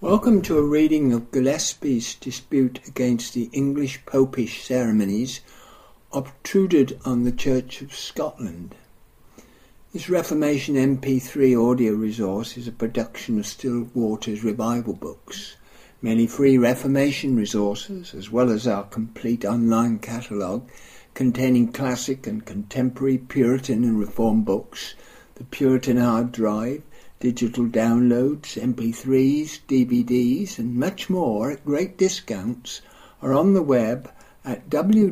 Welcome to a reading of Gillespie's dispute against the English Popish ceremonies obtruded on the Church of Scotland. This Reformation MP3 audio resource is a production of Still Waters Revival Books. Many free Reformation resources, as well as our complete online catalogue containing classic and contemporary Puritan and Reformed books, the Puritan Hard Drive, digital downloads, MP3s, DVDs and much more at great discounts are on the web at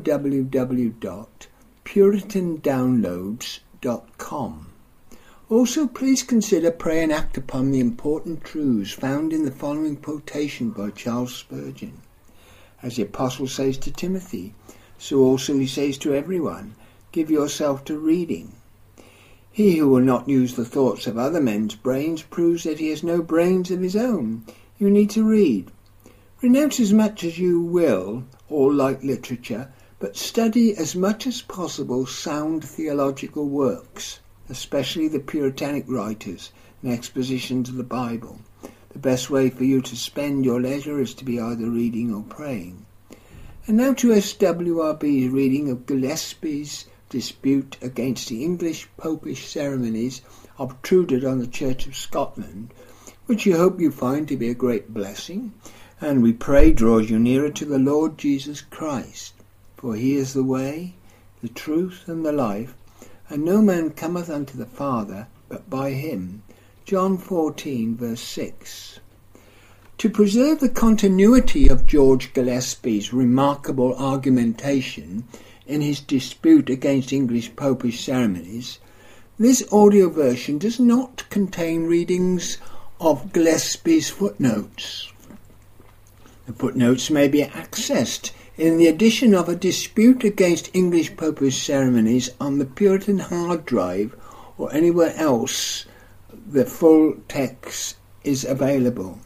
www.puritandownloads.com. Also, please consider, pray and act upon the important truths found in the following quotation by Charles Spurgeon. As the Apostle says to Timothy, so also he says to everyone, give yourself to reading. He who will not use the thoughts of other men's brains proves that he has no brains of his own. You need to read. Renounce as much as you will all light literature, but study as much as possible sound theological works, especially the Puritanic writers and expositions of the Bible. The best way for you to spend your leisure is to be either reading or praying. And now to SWRB's reading of Gillespie's dispute against the English Popish ceremonies obtruded on the Church of Scotland, which you hope you find to be a great blessing, and we pray draws you nearer to the Lord Jesus Christ. For he is the way, the truth, and the life, and no man cometh unto the Father but by him. John 14, verse 6. To preserve the continuity of George Gillespie's remarkable argumentation in his dispute against English Popish ceremonies, this audio version does not contain readings of Gillespie's footnotes. The footnotes may be accessed in the edition of a dispute against English Popish ceremonies on the Puritan Hard Drive or anywhere else the full text is available.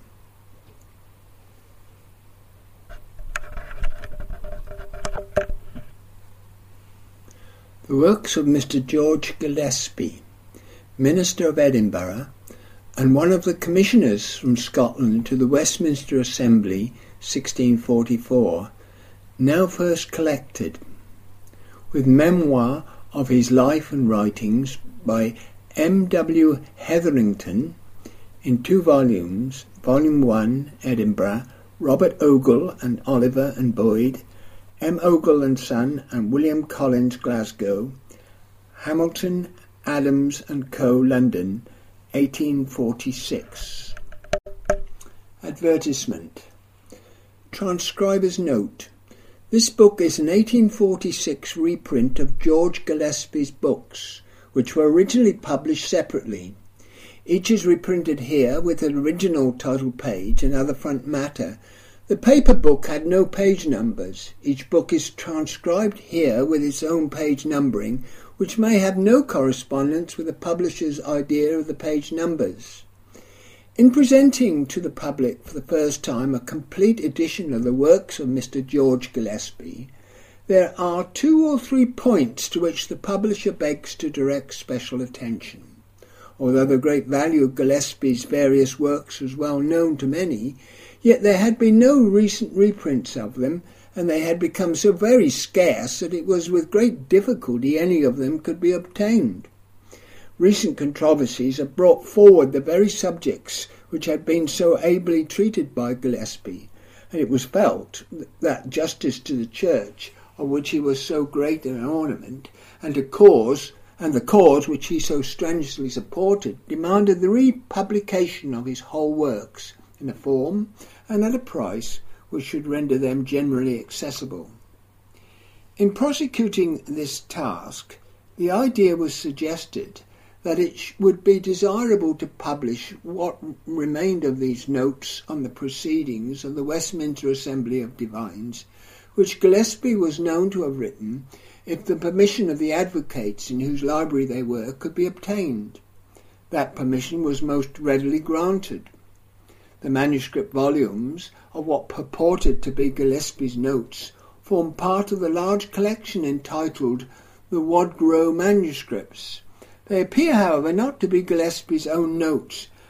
The works of Mr. George Gillespie, Minister of Edinburgh, and one of the Commissioners from Scotland to the Westminster Assembly, 1644, now first collected, with memoir of his life and writings by M. W. Hetherington in 2 volumes, Volume 1, Edinburgh, Robert Ogle and Oliver and Boyd, M. Ogle and Son and William Collins, Glasgow, Hamilton, Adams and Co., London, 1846. Advertisement. Transcriber's note. This book is an 1846 reprint of George Gillespie's books, which were originally published separately. Each is reprinted here with an original title page and other front matter. The paper book had no page numbers. Each book is transcribed here with its own page numbering, which may have no correspondence with the publisher's idea of the page numbers. In presenting to the public for the first time a complete edition of the works of Mr. George Gillespie, there are 2 or 3 points to which the publisher begs to direct special attention. Although the great value of Gillespie's various works was well known to many, yet there had been no recent reprints of them, and they had become so very scarce that it was with great difficulty any of them could be obtained. Recent controversies have brought forward the very subjects which had been so ably treated by Gillespie, and it was felt that justice to the Church, of which he was so great an ornament, and the cause which he so strenuously supported, demanded the republication of his whole works, in a form and at a price which should render them generally accessible. In prosecuting this task, the idea was suggested that it would be desirable to publish what remained of these notes on the proceedings of the Westminster Assembly of Divines, which Gillespie was known to have written, if the permission of the advocates in whose library they were could be obtained. That permission was most readily granted. The manuscript volumes of what purported to be Gillespie's notes form part of the large collection entitled the Wadgrow Manuscripts. They appear, however, not to be Gillespie's own notes,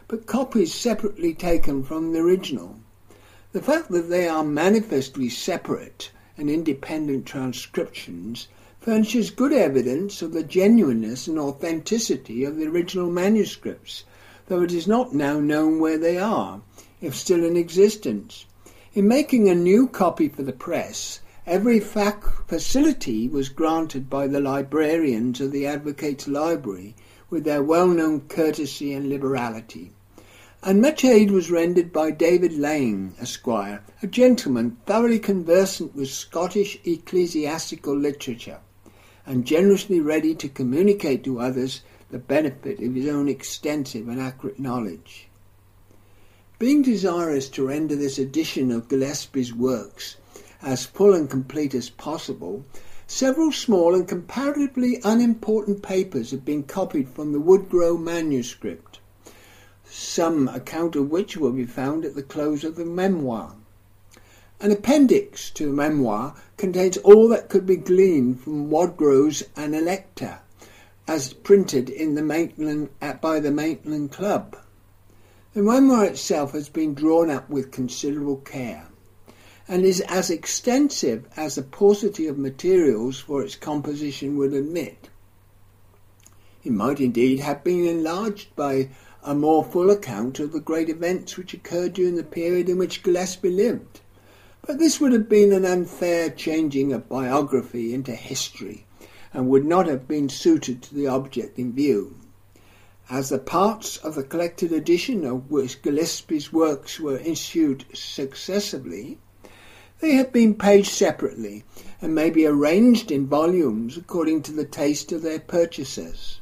but copies separately taken from the original. The fact that they are manifestly separate and independent transcriptions furnishes good evidence of the genuineness and authenticity of the original manuscripts, though it is not now known where they are, if still in existence. In making a new copy for the press, every facility was granted by the librarians of the Advocates' Library with their well-known courtesy and liberality. And much aid was rendered by David Lane, Esquire, a gentleman thoroughly conversant with Scottish ecclesiastical literature, and generously ready to communicate to others the benefit of his own extensive and accurate knowledge. Being desirous to render this edition of Gillespie's works as full and complete as possible, several small and comparatively unimportant papers have been copied from the Woodrow manuscript, some account of which will be found at the close of the memoir. An appendix to the memoir contains all that could be gleaned from Woodrow's Analecta, as printed in by the Maitland Club. The memoir itself has been drawn up with considerable care, and is as extensive as the paucity of materials for its composition would admit. It might indeed have been enlarged by a more full account of the great events which occurred during the period in which Gillespie lived, but this would have been an unfair changing of biography into history, and would not have been suited to the object in view. As the parts of the collected edition of which Gillespie's works were issued successively, they have been paged separately, and may be arranged in volumes according to the taste of their purchasers.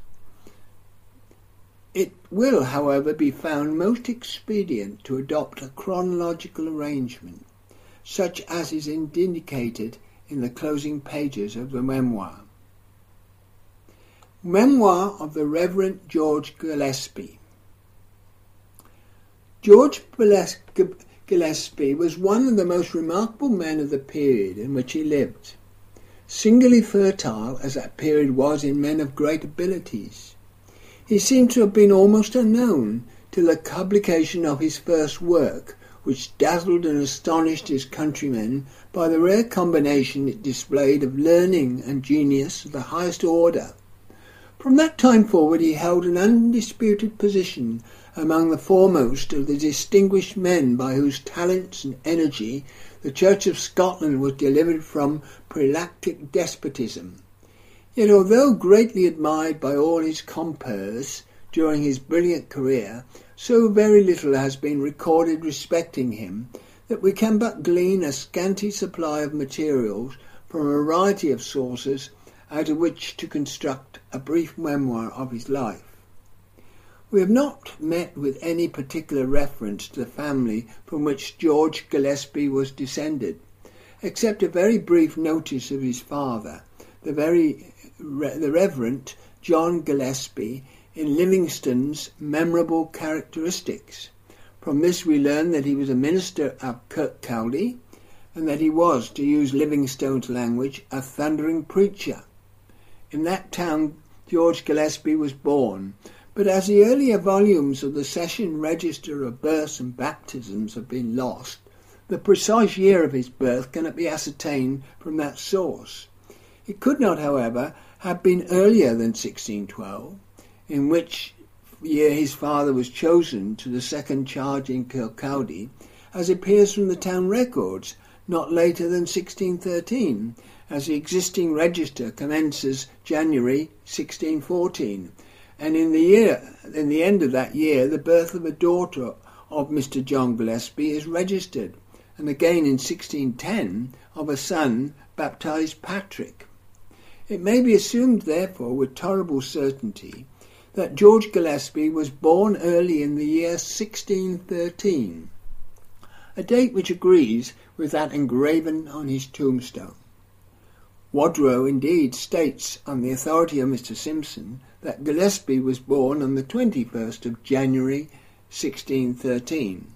It will, however, be found most expedient to adopt a chronological arrangement, such as is indicated in the closing pages of the memoir. Memoir of the Reverend George Gillespie. George Gillespie was one of the most remarkable men of the period in which he lived, singularly fertile as that period was in men of great abilities. He seemed to have been almost unknown till the publication of his first work, which dazzled and astonished his countrymen by the rare combination it displayed of learning and genius of the highest order. From that time forward he held an undisputed position among the foremost of the distinguished men by whose talents and energy the Church of Scotland was delivered from prelactic despotism. Yet although greatly admired by all his compeers during his brilliant career, so very little has been recorded respecting him that we can but glean a scanty supply of materials from a variety of sources out of which to construct a brief memoir of his life. We have not met with any particular reference to the family from which George Gillespie was descended, except a very brief notice of his father, the Reverend John Gillespie, in Livingstone's Memorable Characteristics. From this we learn that he was a minister of Kirkcaldy, and that he was, to use Livingstone's language, a thundering preacher. In that town George Gillespie was born, but as the earlier volumes of the Session Register of Births and Baptisms have been lost, the precise year of his birth cannot be ascertained from that source. It could not, however, have been earlier than 1612, in which year his father was chosen to the second charge in Kirkcaldy, as appears from the town records, not later than 1613, as the existing register commences January 1614, and in the end of that year the birth of a daughter of Mr. John Gillespie is registered, and again in 1610 of a son baptized Patrick. It may be assumed, therefore, with tolerable certainty, that George Gillespie was born early in the year 1613, a date which agrees with that engraven on his tombstone. Woodrow indeed states, on the authority of Mr. Simpson, that Gillespie was born on the 21st of January 1613.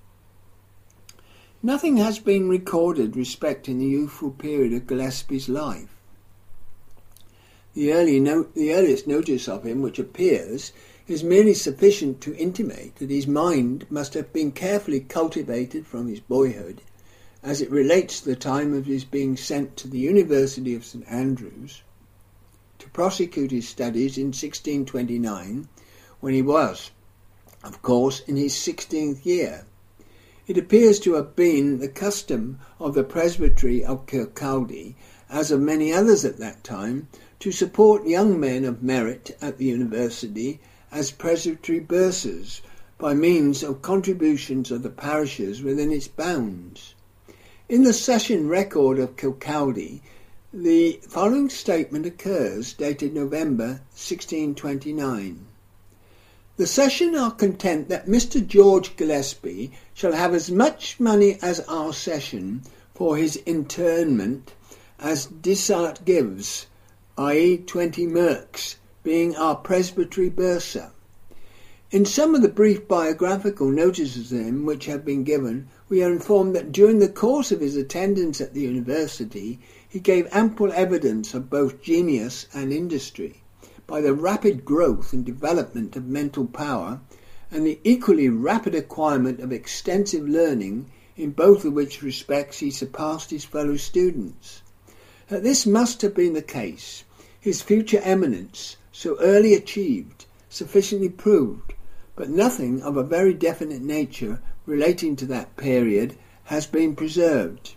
Nothing has been recorded respecting the youthful period of Gillespie's life. The earliest notice of him which appears is merely sufficient to intimate that his mind must have been carefully cultivated from his boyhood, as it relates to the time of his being sent to the University of St Andrews to prosecute his studies in 1629, when he was, of course, in his 16th year. It appears to have been the custom of the Presbytery of Kirkcaldy, as of many others at that time, to support young men of merit at the university as presbytery bursars by means of contributions of the parishes within its bounds. In the session record of Kirkcaldy, the following statement occurs, dated November 1629. The session are content that Mr. George Gillespie shall have as much money as our session for his interment as Dissart gives, i.e. 20 merks, being our presbytery bursar. In some of the brief biographical notices of him which have been given, we are informed that during the course of his attendance at the university, he gave ample evidence of both genius and industry, by the rapid growth and development of mental power, and the equally rapid acquirement of extensive learning, in both of which respects he surpassed his fellow students. That this must have been the case, his future eminence, so early achieved, sufficiently proved, but nothing of a very definite nature relating to that period has been preserved.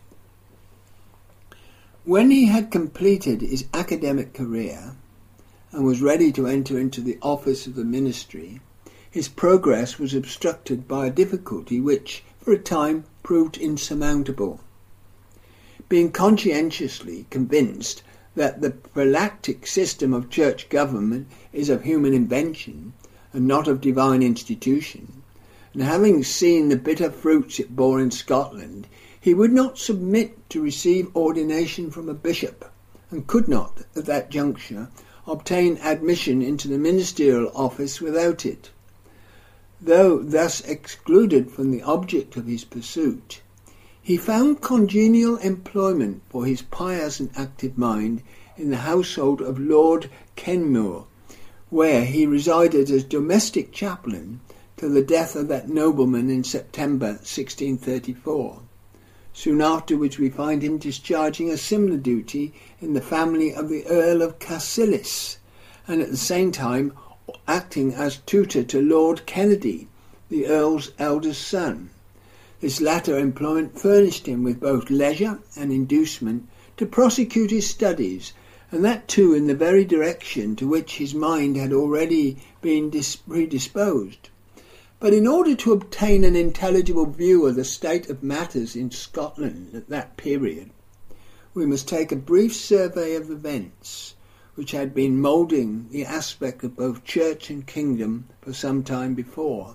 When he had completed his academic career and was ready to enter into the office of the ministry, his progress was obstructed by a difficulty which, for a time, proved insurmountable. Being conscientiously convinced that the prelactic system of church government is of human invention and not of divine institution, and having seen the bitter fruits it bore in Scotland, he would not submit to receive ordination from a bishop, and could not, at that juncture, obtain admission into the ministerial office without it. Though thus excluded from the object of his pursuit, he found congenial employment for his pious and active mind in the household of Lord Kenmure, where he resided as domestic chaplain till the death of that nobleman in September 1634, soon after which we find him discharging a similar duty in the family of the Earl of Cassilis, and at the same time acting as tutor to Lord Kennedy, the Earl's eldest son. This latter employment furnished him with both leisure and inducement to prosecute his studies, and that too in the very direction to which his mind had already been predisposed. But in order to obtain an intelligible view of the state of matters in Scotland at that period, we must take a brief survey of events which had been moulding the aspect of both church and kingdom for some time before.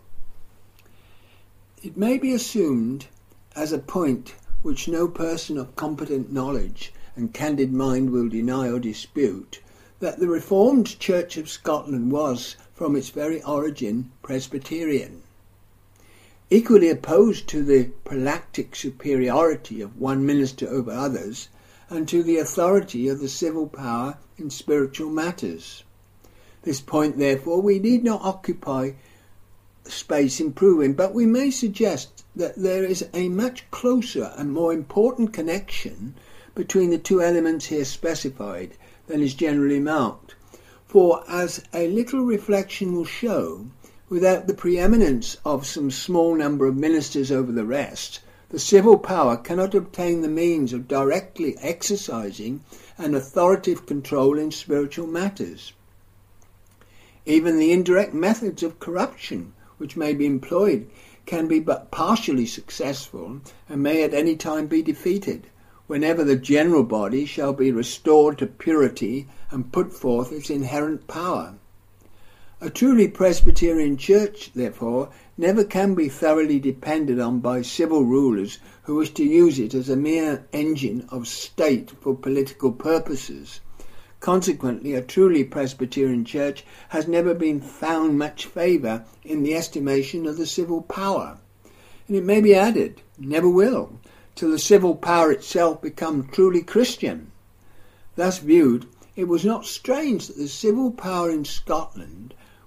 It may be assumed, as a point which no person of competent knowledge and candid mind will deny or dispute, that the Reformed Church of Scotland was, from its very origin, Presbyterian. Equally opposed to the prelactic superiority of one minister over others, and to the authority of the civil power in spiritual matters. This point, therefore, we need not occupy space in proving, but we may suggest that there is a much closer and more important connection between the two elements here specified than is generally marked. For, as a little reflection will show, without the preeminence of some small number of ministers over the rest, the civil power cannot obtain the means of directly exercising an authoritative control in spiritual matters. Even the indirect methods of corruption which may be employed can be but partially successful, and may at any time be defeated, whenever the general body shall be restored to purity and put forth its inherent power. A truly Presbyterian church, therefore, never can be thoroughly depended on by civil rulers who wish to use it as a mere engine of state for political purposes. Consequently, a truly Presbyterian church has never been found much favour in the estimation of the civil power. And it may be added, never will, till the civil power itself become truly Christian. Thus viewed, it was not strange that the civil power in Scotland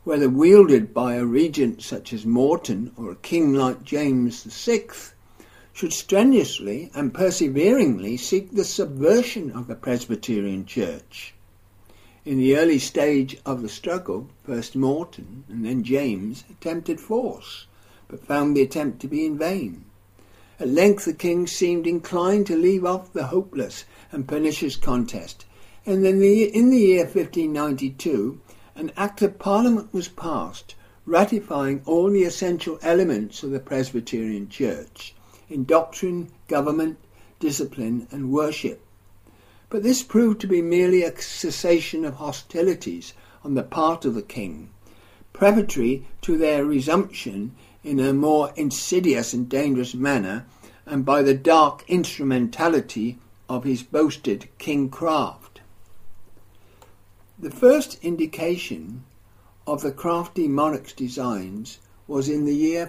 whether wielded by a regent such as Morton or a king like James VI, should strenuously and perseveringly seek the subversion of the Presbyterian Church. In the early stage of the struggle, first Morton and then James attempted force, but found the attempt to be in vain. At length the king seemed inclined to leave off the hopeless and pernicious contest, and then in the year 1592 an Act of Parliament was passed, ratifying all the essential elements of the Presbyterian Church in doctrine, government, discipline and worship. But this proved to be merely a cessation of hostilities on the part of the king, preparatory to their resumption in a more insidious and dangerous manner, and by the dark instrumentality of his boasted kingcraft. The first indication of the crafty monarch's designs was in the year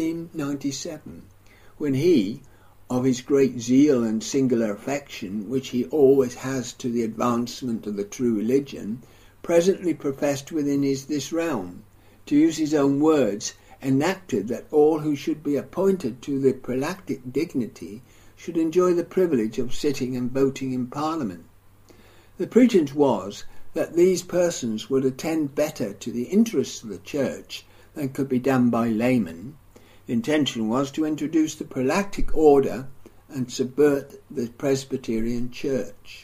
1597, when he, of his great zeal and singular affection, which he always has to the advancement of the true religion, presently professed within this realm, to use his own words, enacted that all who should be appointed to the prelactic dignity should enjoy the privilege of sitting and voting in Parliament. The pretense was that these persons would attend better to the interests of the Church than could be done by laymen. The intention was to introduce the prelactic order and subvert the Presbyterian Church.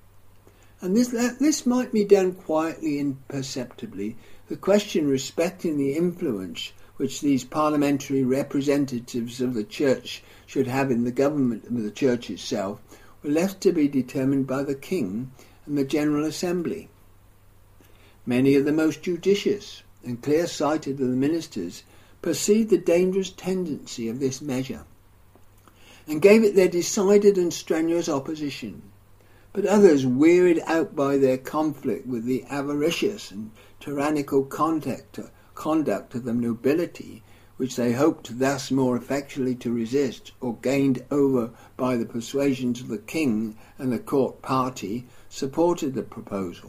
And this might be done quietly and perceptibly. The question respecting the influence which these parliamentary representatives of the Church should have in the government of the Church itself were left to be determined by the King and the General Assembly. Many of the most judicious and clear-sighted of the ministers perceived the dangerous tendency of this measure, and gave it their decided and strenuous opposition. But others, wearied out by their conflict with the avaricious and tyrannical conduct of the nobility, which they hoped thus more effectually to resist, or gained over by the persuasions of the king and the court party, supported the proposal.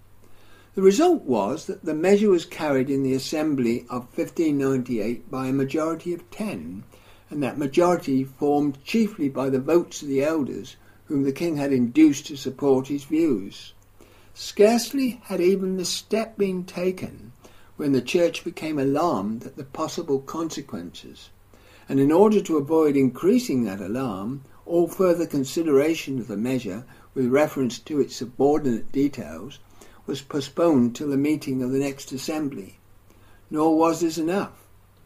The result was that the measure was carried in the Assembly of 1598 by a majority of 10, and that majority formed chiefly by the votes of the elders, whom the king had induced to support his views. Scarcely had even the step been taken when the Church became alarmed at the possible consequences, and in order to avoid increasing that alarm, all further consideration of the measure with reference to its subordinate details was postponed till the meeting of the next assembly. Nor was this enough.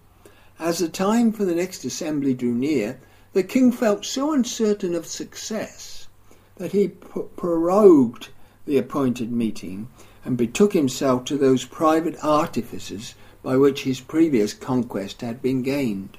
As the time for the next assembly drew near, the king felt so uncertain of success that he prorogued the appointed meeting and betook himself to those private artifices by which his previous conquest had been gained.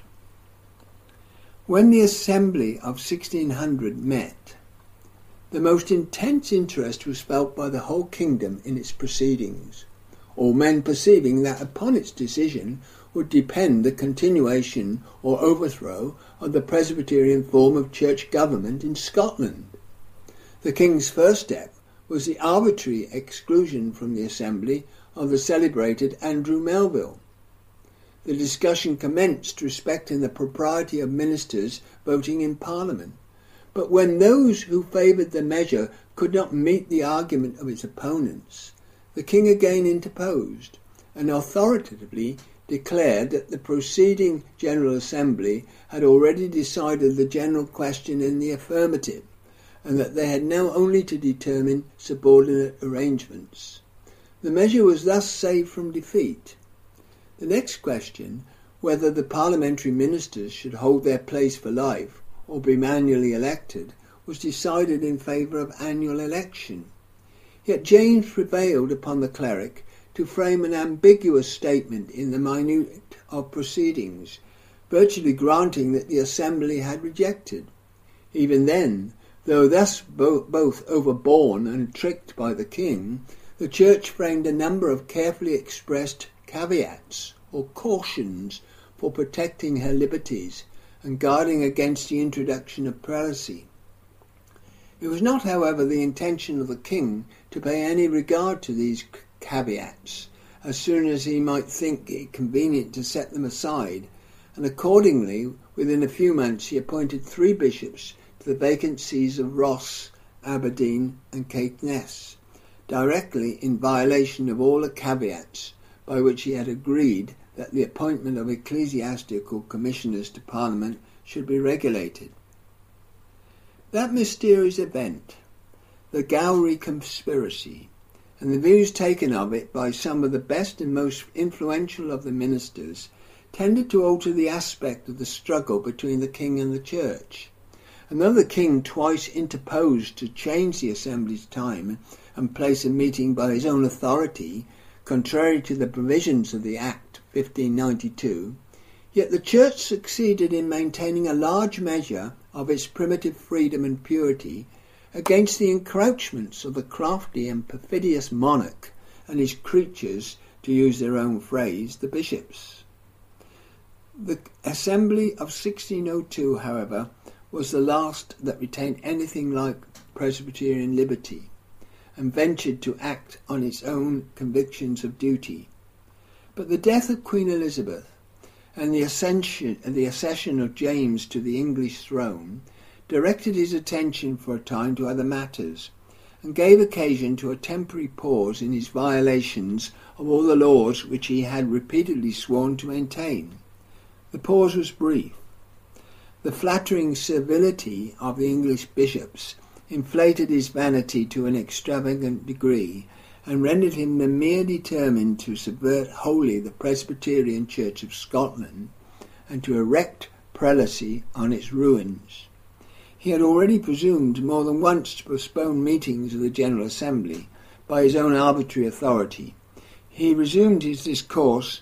When the assembly of 1600 met, the most intense interest was felt by the whole kingdom in its proceedings, all men perceiving that upon its decision would depend the continuation or overthrow of the Presbyterian form of church government in Scotland. The king's first step was the arbitrary exclusion from the assembly of the celebrated Andrew Melville. The discussion commenced respecting the propriety of ministers voting in Parliament, but when those who favoured the measure could not meet the argument of its opponents, the king again interposed, and authoritatively declared that the preceding General Assembly had already decided the general question in the affirmative, and that they had now only to determine subordinate arrangements. The measure was thus saved from defeat. The next question, whether the parliamentary ministers should hold their place for life or be manually elected, was decided in favour of annual election. Yet James prevailed upon the cleric to frame an ambiguous statement in the minute of proceedings, virtually granting that the assembly had rejected. Even then, though thus both overborne and tricked by the king, the church framed a number of carefully expressed caveats or cautions for protecting her liberties and guarding against the introduction of prelacy. It was not, however, the intention of the king to pay any regard to these caveats, as soon as he might think it convenient to set them aside, and accordingly, within a few months, he appointed 3 bishops to the vacant sees of Ross, Aberdeen and Caithness, directly in violation of all the caveats by which he had agreed that the appointment of ecclesiastical commissioners to Parliament should be regulated. That mysterious event, the Gowrie conspiracy, and the views taken of it by some of the best and most influential of the ministers, tended to alter the aspect of the struggle between the king and the church. And though the king twice interposed to change the assembly's time and place of meeting by his own authority, contrary to the provisions of the Act 1592, yet the church succeeded in maintaining a large measure of its primitive freedom and purity against the encroachments of the crafty and perfidious monarch and his creatures, to use their own phrase, the bishops. The Assembly of 1602, however, was the last that retained anything like Presbyterian liberty, and ventured to act on its own convictions of duty. But the death of Queen Elizabeth and the accession of James to the English throne directed his attention for a time to other matters, and gave occasion to a temporary pause in his violations of all the laws which he had repeatedly sworn to maintain. The pause was brief. The flattering servility of the English bishops inflated his vanity to an extravagant degree, and rendered him the mere determined to subvert wholly the Presbyterian Church of Scotland, and to erect prelacy on its ruins. He had already presumed more than once to postpone meetings of the General Assembly by his own arbitrary authority. He resumed his discourse,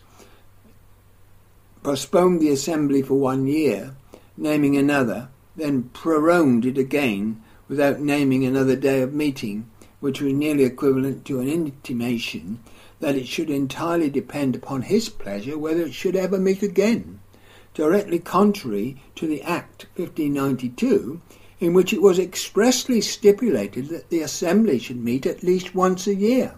postponed the Assembly for 1 year, naming another, then prorogued it again without naming another day of meeting, which was nearly equivalent to an intimation that it should entirely depend upon his pleasure whether it should ever meet again, directly contrary to the Act 1592, in which it was expressly stipulated that the Assembly should meet at least once a year.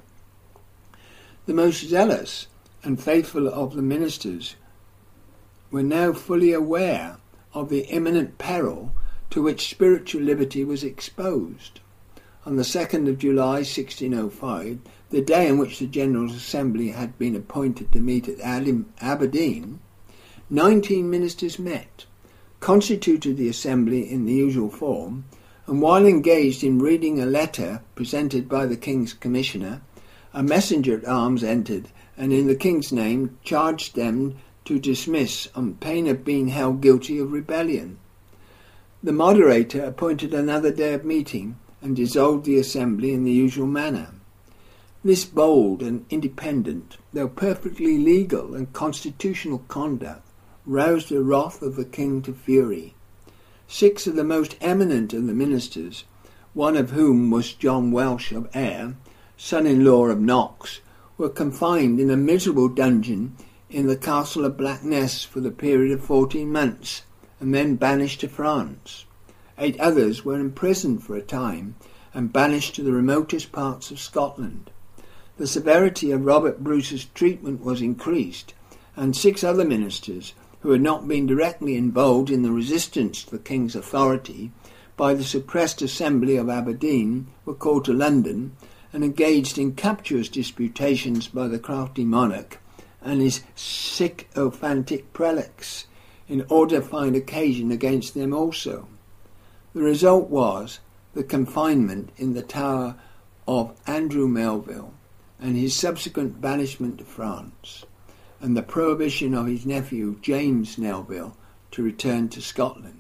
The most zealous and faithful of the ministers were now fully aware of the imminent peril to which spiritual liberty was exposed. On the 2nd of July 1605, the day on which the General Assembly had been appointed to meet at Aberdeen, 19 ministers met, constituted the Assembly in the usual form, and while engaged in reading a letter presented by the King's Commissioner, a messenger-at-arms entered, and in the King's name charged them to dismiss on pain of being held guilty of rebellion. The moderator appointed another day of meeting and dissolved the Assembly in the usual manner. This bold and independent, though perfectly legal and constitutional conduct, roused the wrath of the King to fury. 6 of the most eminent of the ministers, one of whom was John Welsh of Ayr, son-in-law of Knox, were confined in a miserable dungeon in the castle of Blackness for the period of 14 months, and then banished to France. 8 others were imprisoned for a time and banished to the remotest parts of Scotland. The severity of Robert Bruce's treatment was increased, and 6 other ministers, who had not been directly involved in the resistance to the King's authority by the suppressed Assembly of Aberdeen, were called to London and engaged in captious disputations by the crafty monarch and his sycophantic prelates, in order to find occasion against them also. The result was the confinement in the Tower of Andrew Melville, and his subsequent banishment to France, and the prohibition of his nephew James Melville to return to Scotland.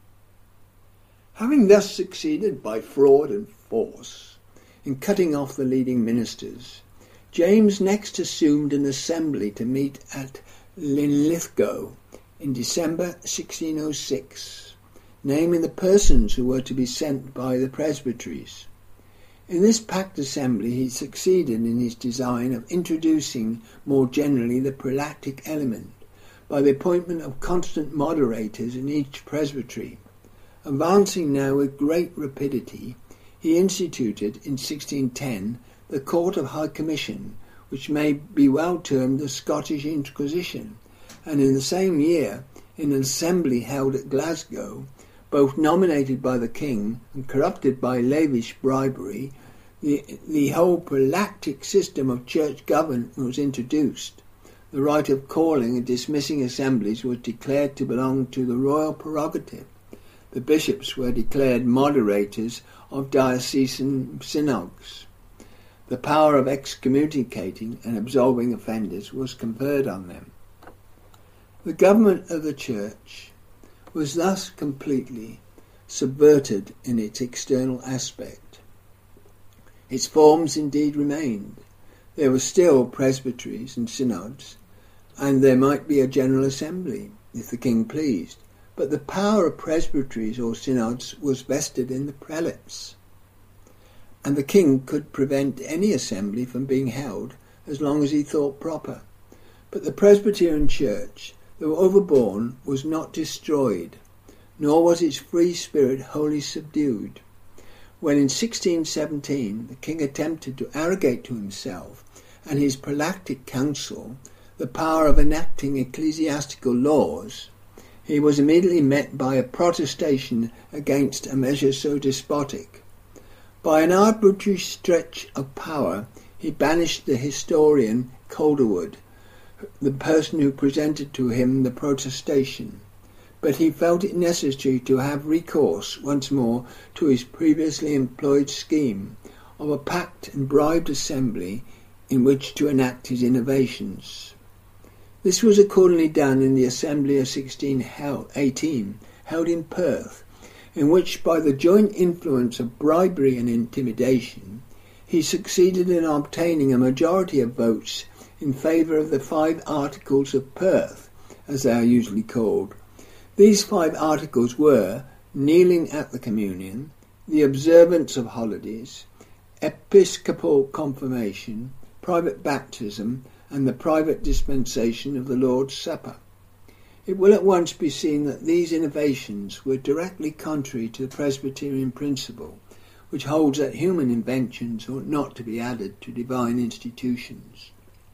Having thus succeeded by fraud and force in cutting off the leading ministers, James next assumed an assembly to meet at Linlithgow in December 1606, naming the persons who were to be sent by the presbyteries. In this packed assembly he succeeded in his design of introducing more generally the prelatic element by the appointment of constant moderators in each presbytery. Advancing now with great rapidity, he instituted in 1610 the Court of High Commission, which may be well termed the Scottish Inquisition, and in the same year, in an assembly held at Glasgow, both nominated by the king and corrupted by lavish bribery, the whole proleptic system of church government was introduced. The right of calling and dismissing assemblies was declared to belong to the royal prerogative. The bishops were declared moderators of diocesan synods. The power of excommunicating and absolving offenders was conferred on them. The government of the church was thus completely subverted in its external aspect. Its forms indeed remained. There were still presbyteries and synods, and there might be a general assembly, if the king pleased, but the power of presbyteries or synods was vested in the prelates, and the king could prevent any assembly from being held as long as he thought proper. But the Presbyterian Church, though overborne, was not destroyed, nor was its free spirit wholly subdued. When in 1617 the king attempted to arrogate to himself and his prelactic council the power of enacting ecclesiastical laws, he was immediately met by a protestation against a measure so despotic. By an arbitrary stretch of power, he banished the historian Calderwood, the person who presented to him the protestation, but he felt it necessary to have recourse once more to his previously employed scheme of a packed and bribed assembly in which to enact his innovations. This was accordingly done in the Assembly of 1618, held in Perth, in which, by the joint influence of bribery and intimidation, he succeeded in obtaining a majority of votes in favour of the 5 Articles of Perth, as they are usually called. These 5 articles were kneeling at the communion, the observance of holidays, episcopal confirmation, private baptism, and the private dispensation of the Lord's Supper. It will at once be seen that these innovations were directly contrary to the Presbyterian principle, which holds that human inventions ought not to be added to divine institutions.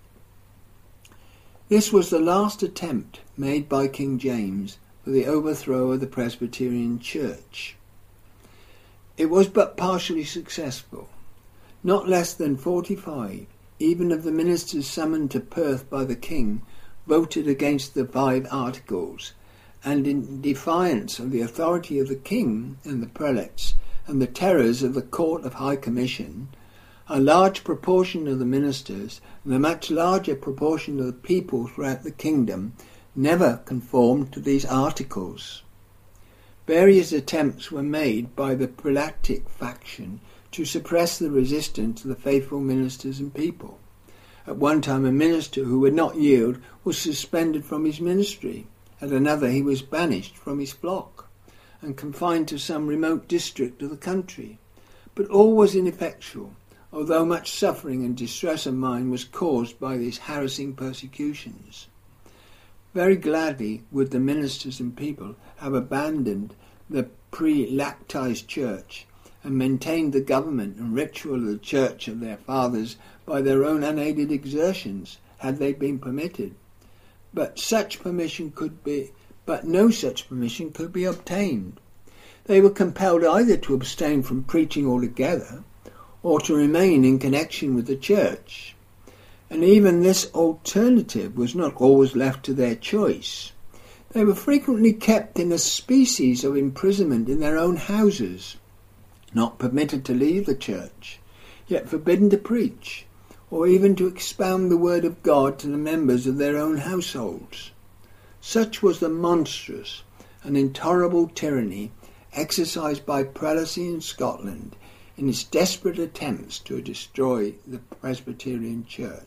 This was the last attempt made by King James for the overthrow of the Presbyterian Church. It was but partially successful. Not less than 45, even of the ministers summoned to Perth by the king, voted against the 5 articles, and in defiance of the authority of the king and the prelates and the terrors of the Court of High Commission, a large proportion of the ministers and a much larger proportion of the people throughout the kingdom never conformed to these articles. Various attempts were made by the prelatic faction to suppress the resistance of the faithful ministers and people. At one time a minister who would not yield was suspended from his ministry. At another he was banished from his flock and confined to some remote district of the country. But all was ineffectual, although much suffering and distress of mind was caused by these harassing persecutions. Very gladly would the ministers and people have abandoned the pre-lactized church and maintained the government and ritual of the church of their fathers by their own unaided exertions, had they been permitted. But no such permission could be obtained. They were compelled either to abstain from preaching altogether, or to remain in connection with the church. And even this alternative was not always left to their choice. They were frequently kept in a species of imprisonment in their own houses, not permitted to leave the church, yet forbidden to preach, or even to expound the word of God to the members of their own households. Such was the monstrous and intolerable tyranny exercised by prelacy in Scotland in its desperate attempts to destroy the Presbyterian Church.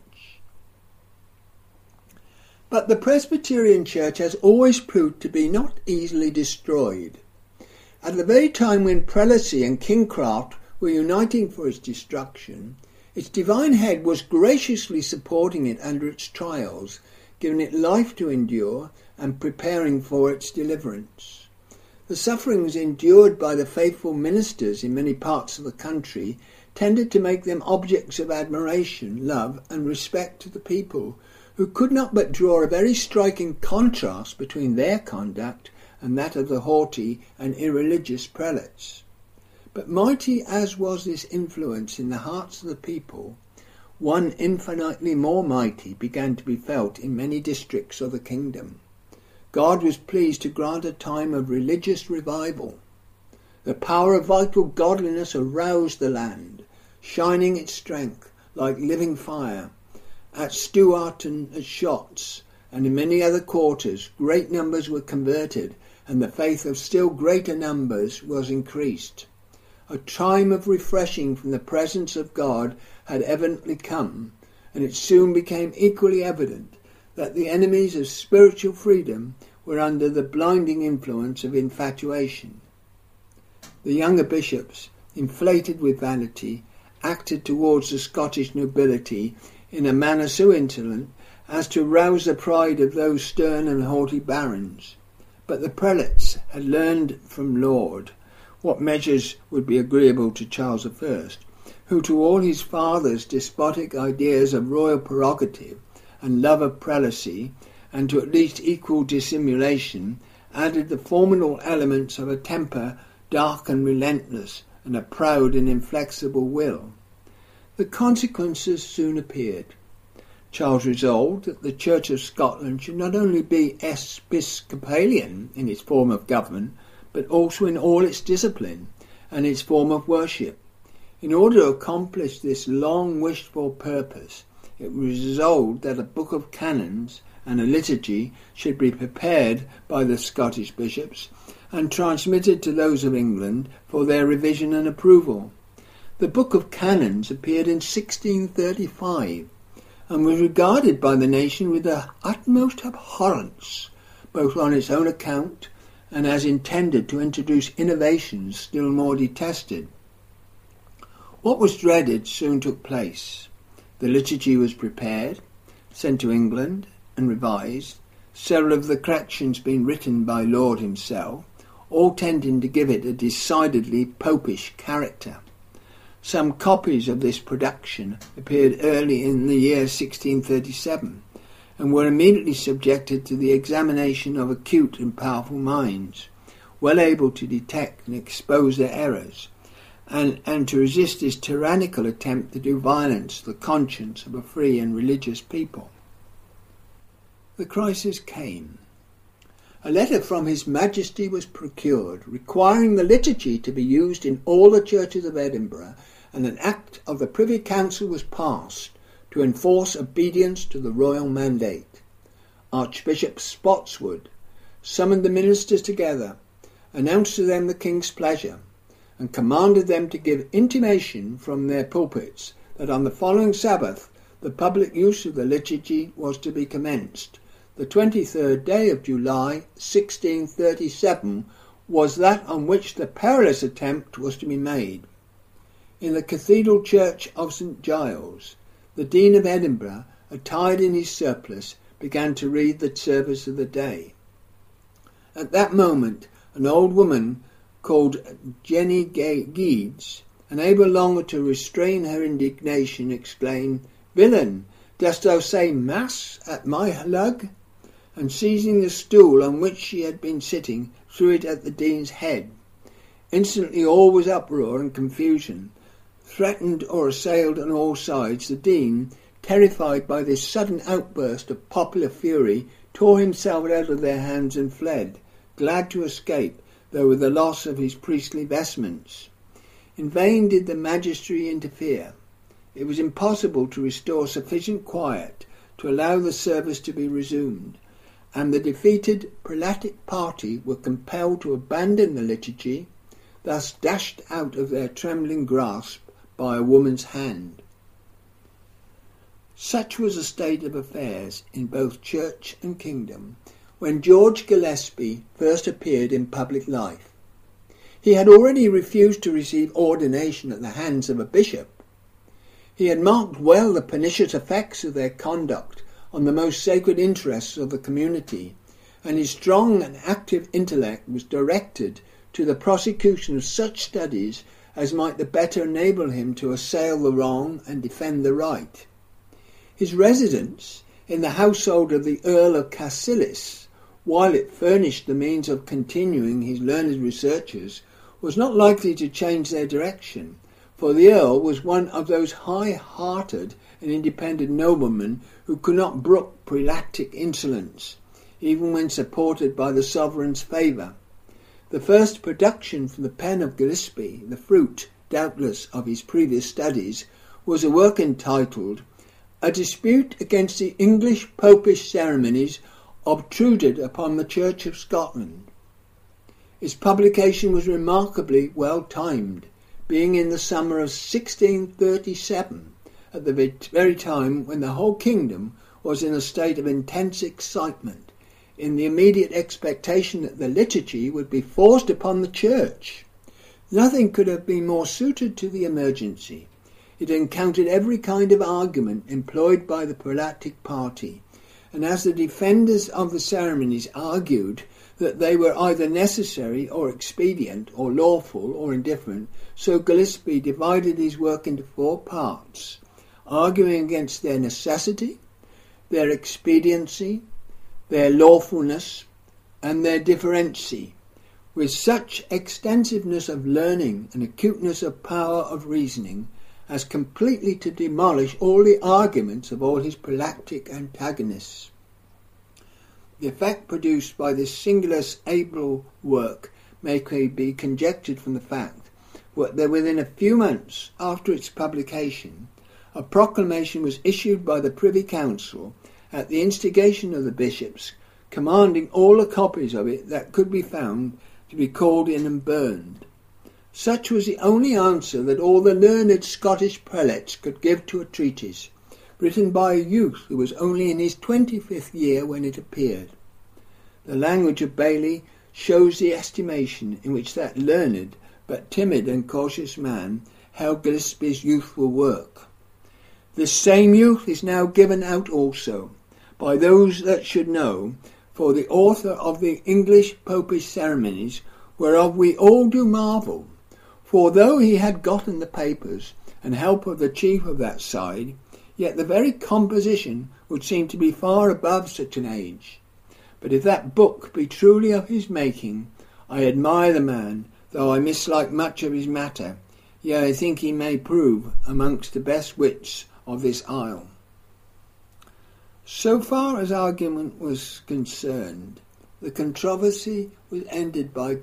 But the Presbyterian Church has always proved to be not easily destroyed. At the very time when prelacy and kingcraft were uniting for its destruction, its divine head was graciously supporting it under its trials, giving it life to endure and preparing for its deliverance. The sufferings endured by the faithful ministers in many parts of the country tended to make them objects of admiration, love and respect to the people, who could not but draw a very striking contrast between their conduct and that of the haughty and irreligious prelates. But mighty as was this influence in the hearts of the people, one infinitely more mighty began to be felt in many districts of the kingdom. God was pleased to grant a time of religious revival. The power of vital godliness aroused the land, shining its strength like living fire. At Stewarton, at Shotts, and in many other quarters, great numbers were converted, and the faith of still greater numbers was increased. A time of refreshing from the presence of God had evidently come, and it soon became equally evident that the enemies of spiritual freedom were under the blinding influence of infatuation. The younger bishops, inflated with vanity, acted towards the Scottish nobility in a manner so insolent as to rouse the pride of those stern and haughty barons. But the prelates had learned from Laud what measures would be agreeable to Charles I, who to all his father's despotic ideas of royal prerogative and love of prelacy, and to at least equal dissimulation, added the formidable elements of a temper dark and relentless, and a proud and inflexible will. The consequences soon appeared. Charles resolved that the Church of Scotland should not only be Episcopalian in its form of government, but also in all its discipline and its form of worship. In order to accomplish this long wished-for purpose, it was resolved that a book of canons and a liturgy should be prepared by the Scottish bishops and transmitted to those of England for their revision and approval. The Book of Canons appeared in 1635 and was regarded by the nation with the utmost abhorrence, both on its own account and as intended to introduce innovations still more detested. What was dreaded soon took place. The liturgy was prepared, sent to England and revised, several of the corrections being written by Laud himself, all tending to give it a decidedly popish character. Some copies of this production appeared early in the year 1637 and were immediately subjected to the examination of acute and powerful minds, well able to detect and expose their errors, and to resist his tyrannical attempt to do violence to the conscience of a free and religious people. The crisis came. A letter from His Majesty was procured, requiring the liturgy to be used in all the churches of Edinburgh, and an act of the Privy Council was passed to enforce obedience to the royal mandate. Archbishop Spotswood summoned the ministers together, announced to them the King's pleasure, and commanded them to give intimation from their pulpits that on the following Sabbath the public use of the liturgy was to be commenced. The 23rd day of July 1637 was that on which the perilous attempt was to be made. In the Cathedral Church of St. Giles, the Dean of Edinburgh, attired in his surplice, began to read the service of the day. At that moment, an old woman called Jenny Geeds, unable longer to restrain her indignation, exclaimed, "Villain, dost thou say mass at my lug?" And seizing the stool on which she had been sitting, threw it at the Dean's head. Instantly all was uproar and confusion. Threatened or assailed on all sides, the Dean, terrified by this sudden outburst of popular fury, tore himself out of their hands and fled, glad to escape, though with the loss of his priestly vestments. In vain did the magistracy interfere. It was impossible to restore sufficient quiet to allow the service to be resumed, and the defeated prelatic party were compelled to abandon the liturgy, thus dashed out of their trembling grasp by a woman's hand. Such was the state of affairs in both church and kingdom when George Gillespie first appeared in public life. He had already refused to receive ordination at the hands of a bishop. He had marked well the pernicious effects of their conduct on the most sacred interests of the community, and his strong and active intellect was directed to the prosecution of such studies as might the better enable him to assail the wrong and defend the right. His residence in the household of the Earl of Cassilis, while it furnished the means of continuing his learned researches, was not likely to change their direction, for the Earl was one of those high-hearted and independent noblemen who could not brook prelactic insolence, even when supported by the sovereign's favour. The first production from the pen of Gillespie, the fruit, doubtless, of his previous studies, was a work entitled A Dispute Against the English Popish Ceremonies Obtruded upon the Church of Scotland. Its publication was remarkably well timed, being in the summer of 1637, at the very time when the whole kingdom was in a state of intense excitement, in the immediate expectation that the liturgy would be forced upon the church. Nothing could have been more suited to the emergency. It encountered every kind of argument employed by the prelatic party, and as the defenders of the ceremonies argued that they were either necessary or expedient or lawful or indifferent, so Gillespie divided his work into 4 parts, arguing against their necessity, their expediency, their lawfulness, and their differency, with such extensiveness of learning and acuteness of power of reasoning as completely to demolish all the arguments of all his prelactic antagonists. The effect produced by this singular able work may be conjectured from the fact that within a few months after its publication, a proclamation was issued by the Privy Council at the instigation of the bishops, commanding all the copies of it that could be found to be called in and burned. Such was the only answer that all the learned Scottish prelates could give to a treatise, written by a youth who was only in his 25th year when it appeared. The language of Bailey shows the estimation in which that learned but timid and cautious man held Gillespie's youthful work. This same youth is now given out also, by those that should know, for the author of the English Popish Ceremonies, whereof we all do marvel. For though he had gotten the papers and help of the chief of that side, yet the very composition would seem to be far above such an age. But if that book be truly of his making, I admire the man, though I mislike much of his matter, yea, I think he may prove amongst the best wits of this isle. So far as argument was concerned, the controversy was ended by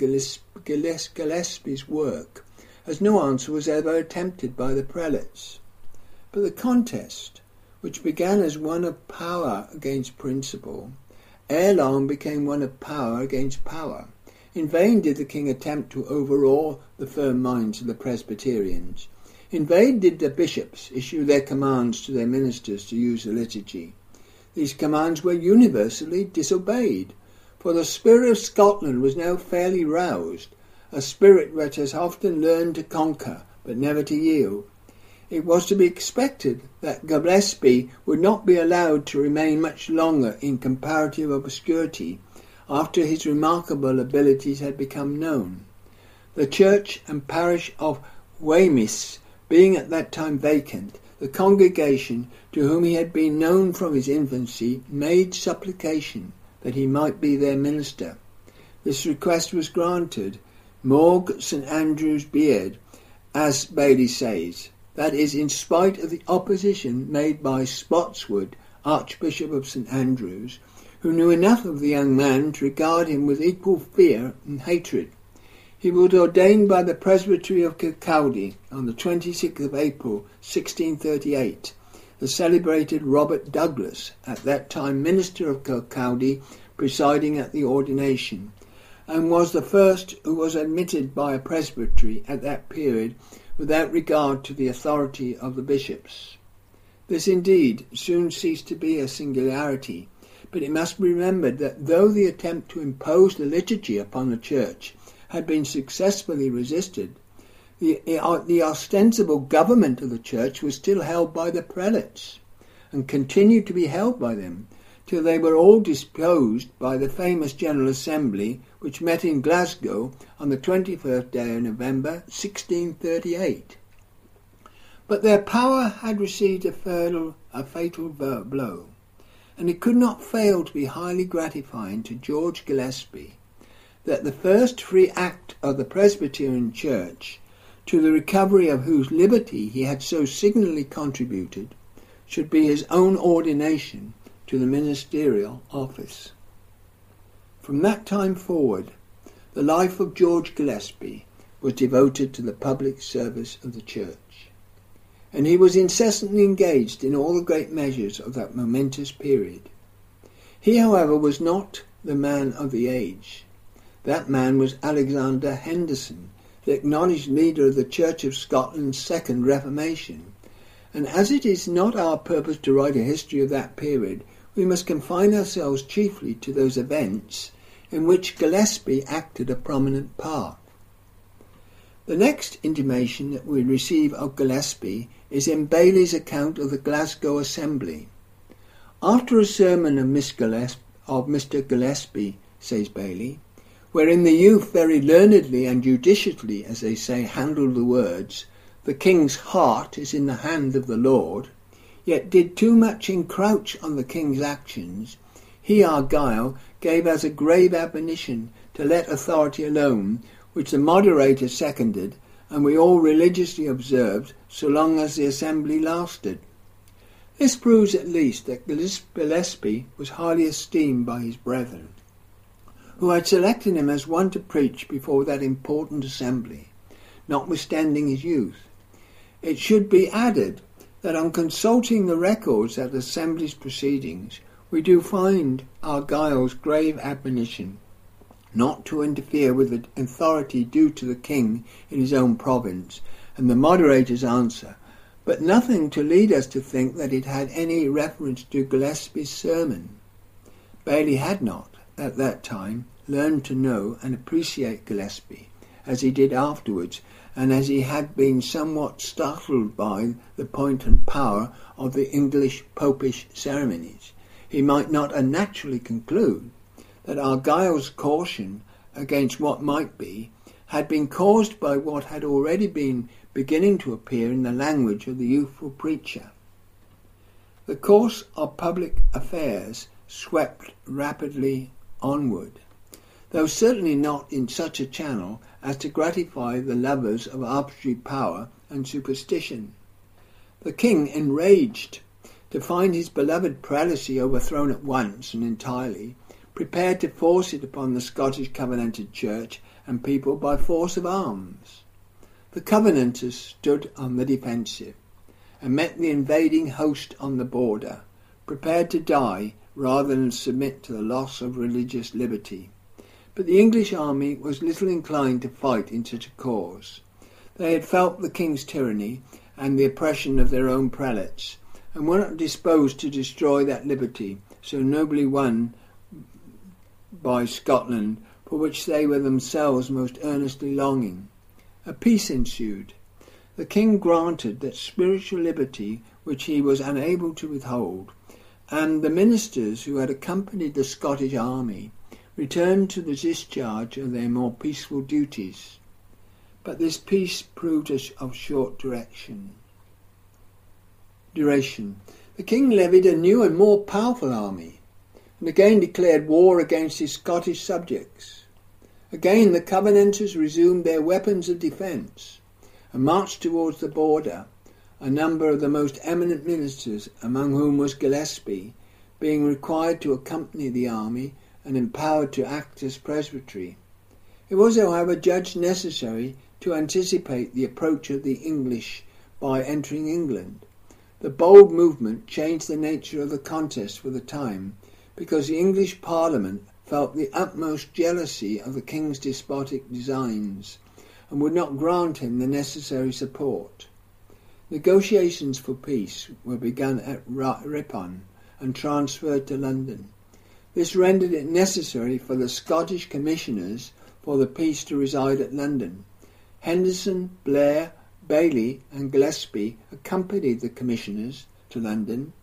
Gillespie's work, as no answer was ever attempted by the prelates. But the contest, which began as one of power against principle, ere long became one of power against power. In vain did the king attempt to overawe the firm minds of the Presbyterians. In vain did the bishops issue their commands to their ministers to use the liturgy. These commands were universally disobeyed, for the spirit of Scotland was now fairly roused, a spirit that has often learned to conquer, but never to yield. It was to be expected that Gillespie would not be allowed to remain much longer in comparative obscurity after his remarkable abilities had become known. The church and parish of Wemyss being at that time vacant, the congregation, to whom he had been known from his infancy, made supplication that he might be their minister. This request was granted, morgue St. Andrew's beard, as Bailey says, that is, in spite of the opposition made by Spotswood, Archbishop of St. Andrews, who knew enough of the young man to regard him with equal fear and hatred. He was ordained by the Presbytery of Kirkcaldy on the 26th of April, 1638. The celebrated Robert Douglas, at that time Minister of Kirkcaldy, presiding at the ordination, and was the first who was admitted by a presbytery at that period without regard to the authority of the bishops. This indeed soon ceased to be a singularity, but it must be remembered that though the attempt to impose the liturgy upon the church had been successfully resisted, the ostensible government of the church was still held by the prelates, and continued to be held by them, till they were all disposed by the famous General Assembly which met in Glasgow on the 21st day of November 1638. But their power had received a fatal blow, and it could not fail to be highly gratifying to George Gillespie that the first free act of the Presbyterian Church, to the recovery of whose liberty he had so signally contributed, should be his own ordination to the ministerial office. From that time forward, the life of George Gillespie was devoted to the public service of the Church, and he was incessantly engaged in all the great measures of that momentous period. He, however, was not the man of the age. That man was Alexander Henderson, the acknowledged leader of the Church of Scotland's Second Reformation, and as it is not our purpose to write a history of that period, we must confine ourselves chiefly to those events in which Gillespie acted a prominent part. The next intimation that we receive of Gillespie is in Bailey's account of the Glasgow Assembly. After a sermon of Mr. Gillespie, says Bailey, wherein the youth very learnedly and judiciously, as they say, handled the words, "The king's heart is in the hand of the Lord," yet did too much encroach on the king's actions, he, Argyle, gave as a grave admonition to let authority alone, which the moderator seconded, and we all religiously observed so long as the assembly lasted. This proves at least that Gillespie was highly esteemed by his brethren, who had selected him as one to preach before that important assembly, notwithstanding his youth. It should be added that on consulting the records at the assembly's proceedings, we do find Argyle's grave admonition not to interfere with the authority due to the king in his own province, and the moderator's answer, but nothing to lead us to think that it had any reference to Gillespie's sermon. Bailey had not, at that time, learned to know and appreciate Gillespie, as he did afterwards, and as he had been somewhat startled by the point and power of the English popish ceremonies, he might not unnaturally conclude that Argyle's caution against what might be had been caused by what had already been beginning to appear in the language of the youthful preacher. The course of public affairs swept rapidly onward, though certainly not in such a channel as to gratify the lovers of arbitrary power and superstition. The king, enraged to find his beloved prelacy overthrown at once and entirely, prepared to force it upon the Scottish Covenanted Church and people by force of arms. The Covenanters stood on the defensive, and met the invading host on the border, prepared to die rather than submit to the loss of religious liberty. But the English army was little inclined to fight in such a cause. They had felt the king's tyranny and the oppression of their own prelates, and were not disposed to destroy that liberty so nobly won by Scotland, for which they were themselves most earnestly longing. A peace ensued. The king granted that spiritual liberty which he was unable to withhold, and the ministers who had accompanied the Scottish army returned to the discharge of their more peaceful duties. But this peace proved of short duration. The king levied a new and more powerful army, and again declared war against his Scottish subjects. Again the Covenanters resumed their weapons of defence, and marched towards the border, a number of the most eminent ministers, among whom was Gillespie, being required to accompany the army and empowered to act as presbytery. It was, however, judged necessary to anticipate the approach of the English by entering England. The bold movement changed the nature of the contest for the time, because the English Parliament felt the utmost jealousy of the king's despotic designs, and would not grant him the necessary support. Negotiations for peace were begun at Ripon and transferred to London. This rendered it necessary for the Scottish commissioners for the peace to reside at London. Henderson, Blair, Bailey and Gillespie accompanied the commissioners to London,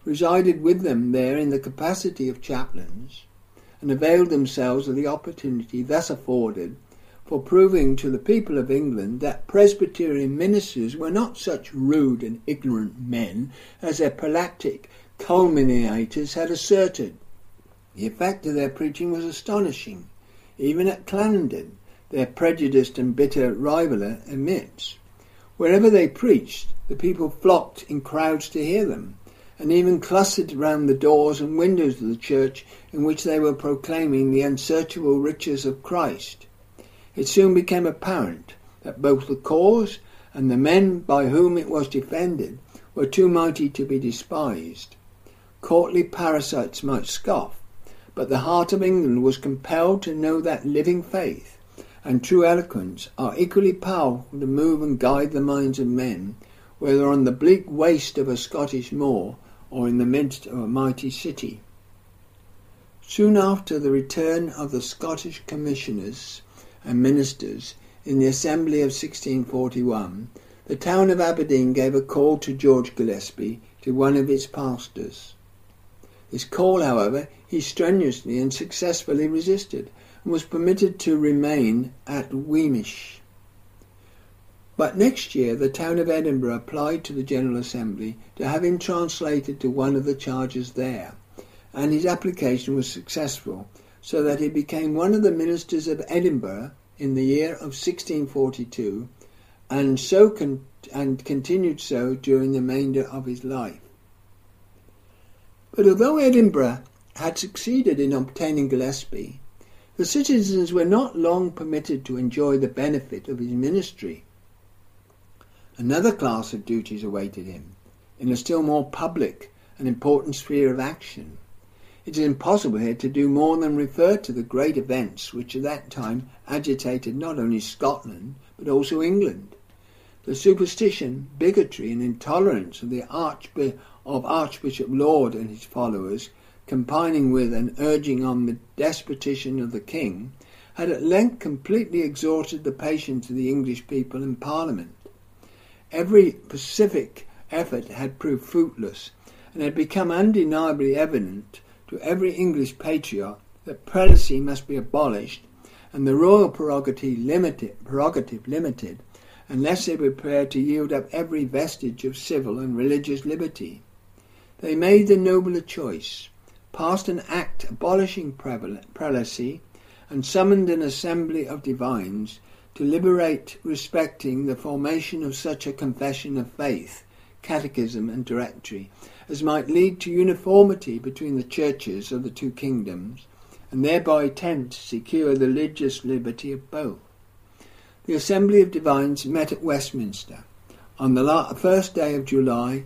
resided with them there in the capacity of chaplains, and availed themselves of the opportunity thus afforded for proving to the people of England that Presbyterian ministers were not such rude and ignorant men as their prolactic calumniators had asserted. The effect of their preaching was astonishing. Even at Clarendon, their prejudiced and bitter rivaler admits. Wherever they preached, the people flocked in crowds to hear them, and even clustered round the doors and windows of the church in which they were proclaiming the unsearchable riches of Christ. It soon became apparent that both the cause and the men by whom it was defended were too mighty to be despised. Courtly parasites might scoff, but the heart of England was compelled to know that living faith and true eloquence are equally powerful to move and guide the minds of men, whether on the bleak waste of a Scottish moor or in the midst of a mighty city. Soon after the return of the Scottish commissioners and ministers in the Assembly of 1641, the town of Aberdeen gave a call to George Gillespie to one of its pastors. This call, however, he strenuously and successfully resisted, and was permitted to remain at Wemish. But next year the town of Edinburgh applied to the General Assembly to have him translated to one of the charges there, and his application was successful, so that he became one of the ministers of Edinburgh in the year of 1642, and continued so during the remainder of his life. But although Edinburgh had succeeded in obtaining Gillespie, the citizens were not long permitted to enjoy the benefit of his ministry. Another class of duties awaited him, in a still more public and important sphere of action. It is impossible here to do more than refer to the great events which at that time agitated not only Scotland, but also England. The superstition, bigotry and intolerance of Archbishop Laud and his followers, combining with and urging on the despotism of the king, had at length completely exhausted the patience of the English people and Parliament. Every pacific effort had proved fruitless, and had become undeniably evident to every English patriot that prelacy must be abolished and the royal prerogative limited, unless they were prepared to yield up every vestige of civil and religious liberty. They made the nobler choice, passed an act abolishing prelacy, and summoned an assembly of divines to deliberate respecting the formation of such a confession of faith, catechism and directory as might lead to uniformity between the churches of the two kingdoms, and thereby tend to secure the religious liberty of both. The Assembly of Divines met at Westminster on the first day of July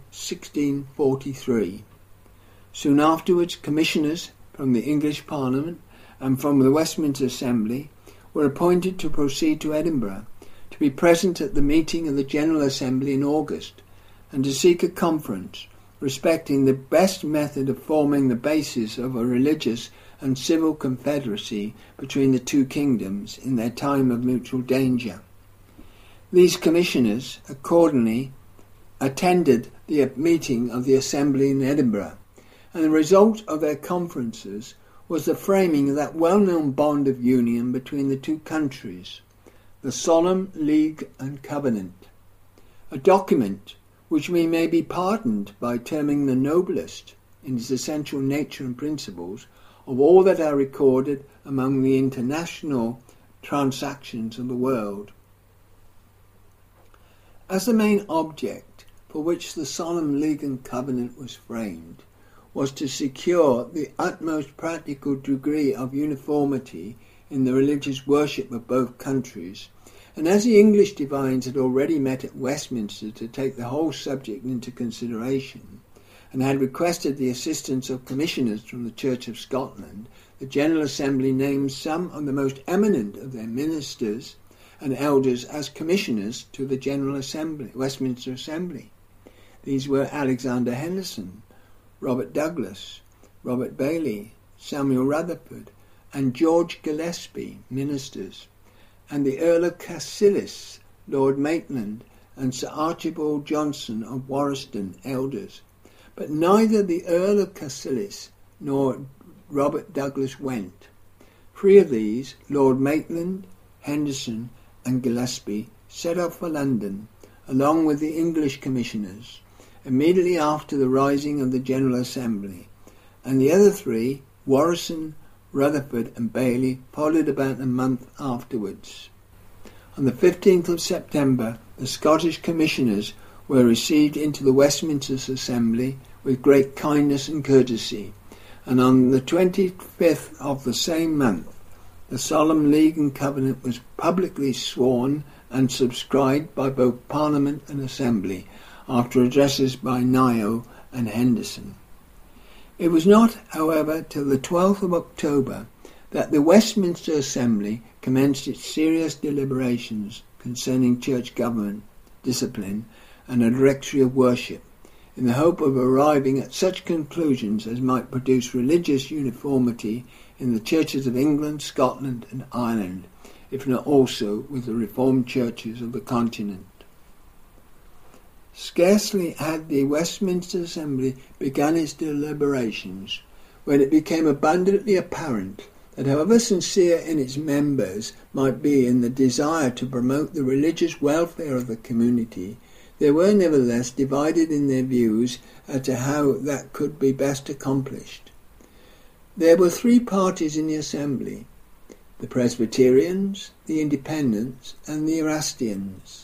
1643. Soon afterwards, commissioners from the English Parliament and from the Westminster Assembly were appointed to proceed to Edinburgh, to be present at the meeting of the General Assembly in August, and to seek a conference respecting the best method of forming the basis of a religious and civil confederacy between the two kingdoms in their time of mutual danger. These commissioners accordingly attended the meeting of the Assembly in Edinburgh, and the result of their conferences was the framing of that well-known bond of union between the two countries, the Solemn League and Covenant, a document which we may be pardoned by terming the noblest in its essential nature and principles of all that are recorded among the international transactions of the world. As the main object for which the Solemn League and Covenant was framed was to secure the utmost practical degree of uniformity in the religious worship of both countries, and as the English divines had already met at Westminster to take the whole subject into consideration, and had requested the assistance of commissioners from the Church of Scotland, the General Assembly named some of the most eminent of their ministers and elders as commissioners to the General Assembly, Westminster Assembly. These were Alexander Henderson, Robert Douglas, Robert Bailey, Samuel Rutherford, and George Gillespie, ministers, and the Earl of Cassilis, Lord Maitland, and Sir Archibald Johnson of Warriston, elders. but neither the Earl of Cassilis nor Robert Douglas went. 3 of these, Lord Maitland, Henderson and Gillespie, set off for London, along with the English commissioners, immediately after the rising of the General Assembly, and the other 3, Warrison, Rutherford and Bailey, followed about a month afterwards. On the 15th of September, the Scottish commissioners were received into the Westminster Assembly with great kindness and courtesy, and on the 25th of the same month, the Solemn League and Covenant was publicly sworn and subscribed by both Parliament and Assembly, after addresses by Niel and Henderson. It was not, however, till the 12th of October that the Westminster Assembly commenced its serious deliberations concerning church government, discipline, and a directory of worship, in the hope of arriving at such conclusions as might produce religious uniformity in the churches of England, Scotland, and Ireland, if not also with the Reformed churches of the continent. Scarcely had the Westminster Assembly begun its deliberations when it became abundantly apparent that however sincere in its members might be in the desire to promote the religious welfare of the community, they were nevertheless divided in their views as to how that could be best accomplished. There were 3 parties in the Assembly: the Presbyterians, the Independents, and the Erastians.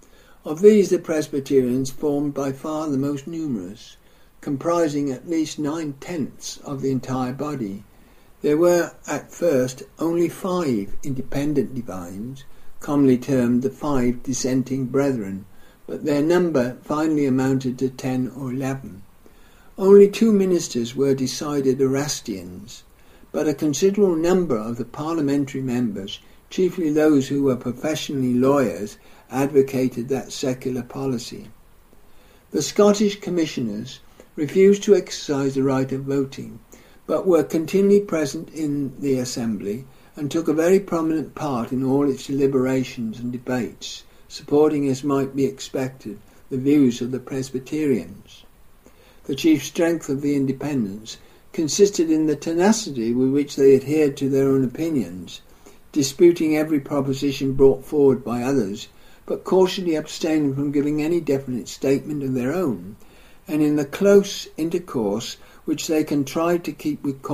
Of these, the Presbyterians formed by far the most numerous, comprising at least 9/10 of the entire body. There were at first only 5 independent divines, commonly termed the 5 dissenting brethren, but their number finally amounted to 10 or 11. Only 2 ministers were decided Erastians, but a considerable number of the parliamentary members, chiefly those who were professionally lawyers, advocated that secular policy. The Scottish commissioners refused to exercise the right of voting, but were continually present in the Assembly and took a very prominent part in all its deliberations and debates, supporting, as might be expected, the views of the Presbyterians. The chief strength of the Independents consisted in the tenacity with which they adhered to their own opinions, disputing every proposition brought forward by others, but cautiously abstaining from giving any definite statement of their own, and in the close intercourse which they contrived to keep with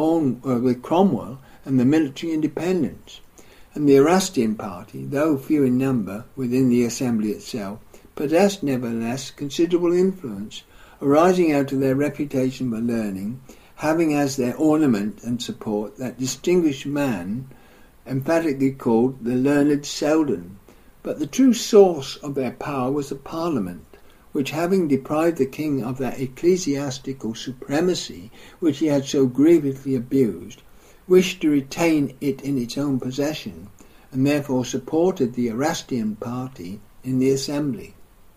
Cromwell and the military independents. And the Erastian party, though few in number within the Assembly itself, possessed nevertheless considerable influence, arising out of their reputation for learning, having as their ornament and support that distinguished man emphatically called the learned Selden. But the true source of their power was the Parliament, which, having deprived the king of that ecclesiastical supremacy which he had so grievously abused, wished to retain it in its own possession, and therefore supported the Erastian party in the Assembly.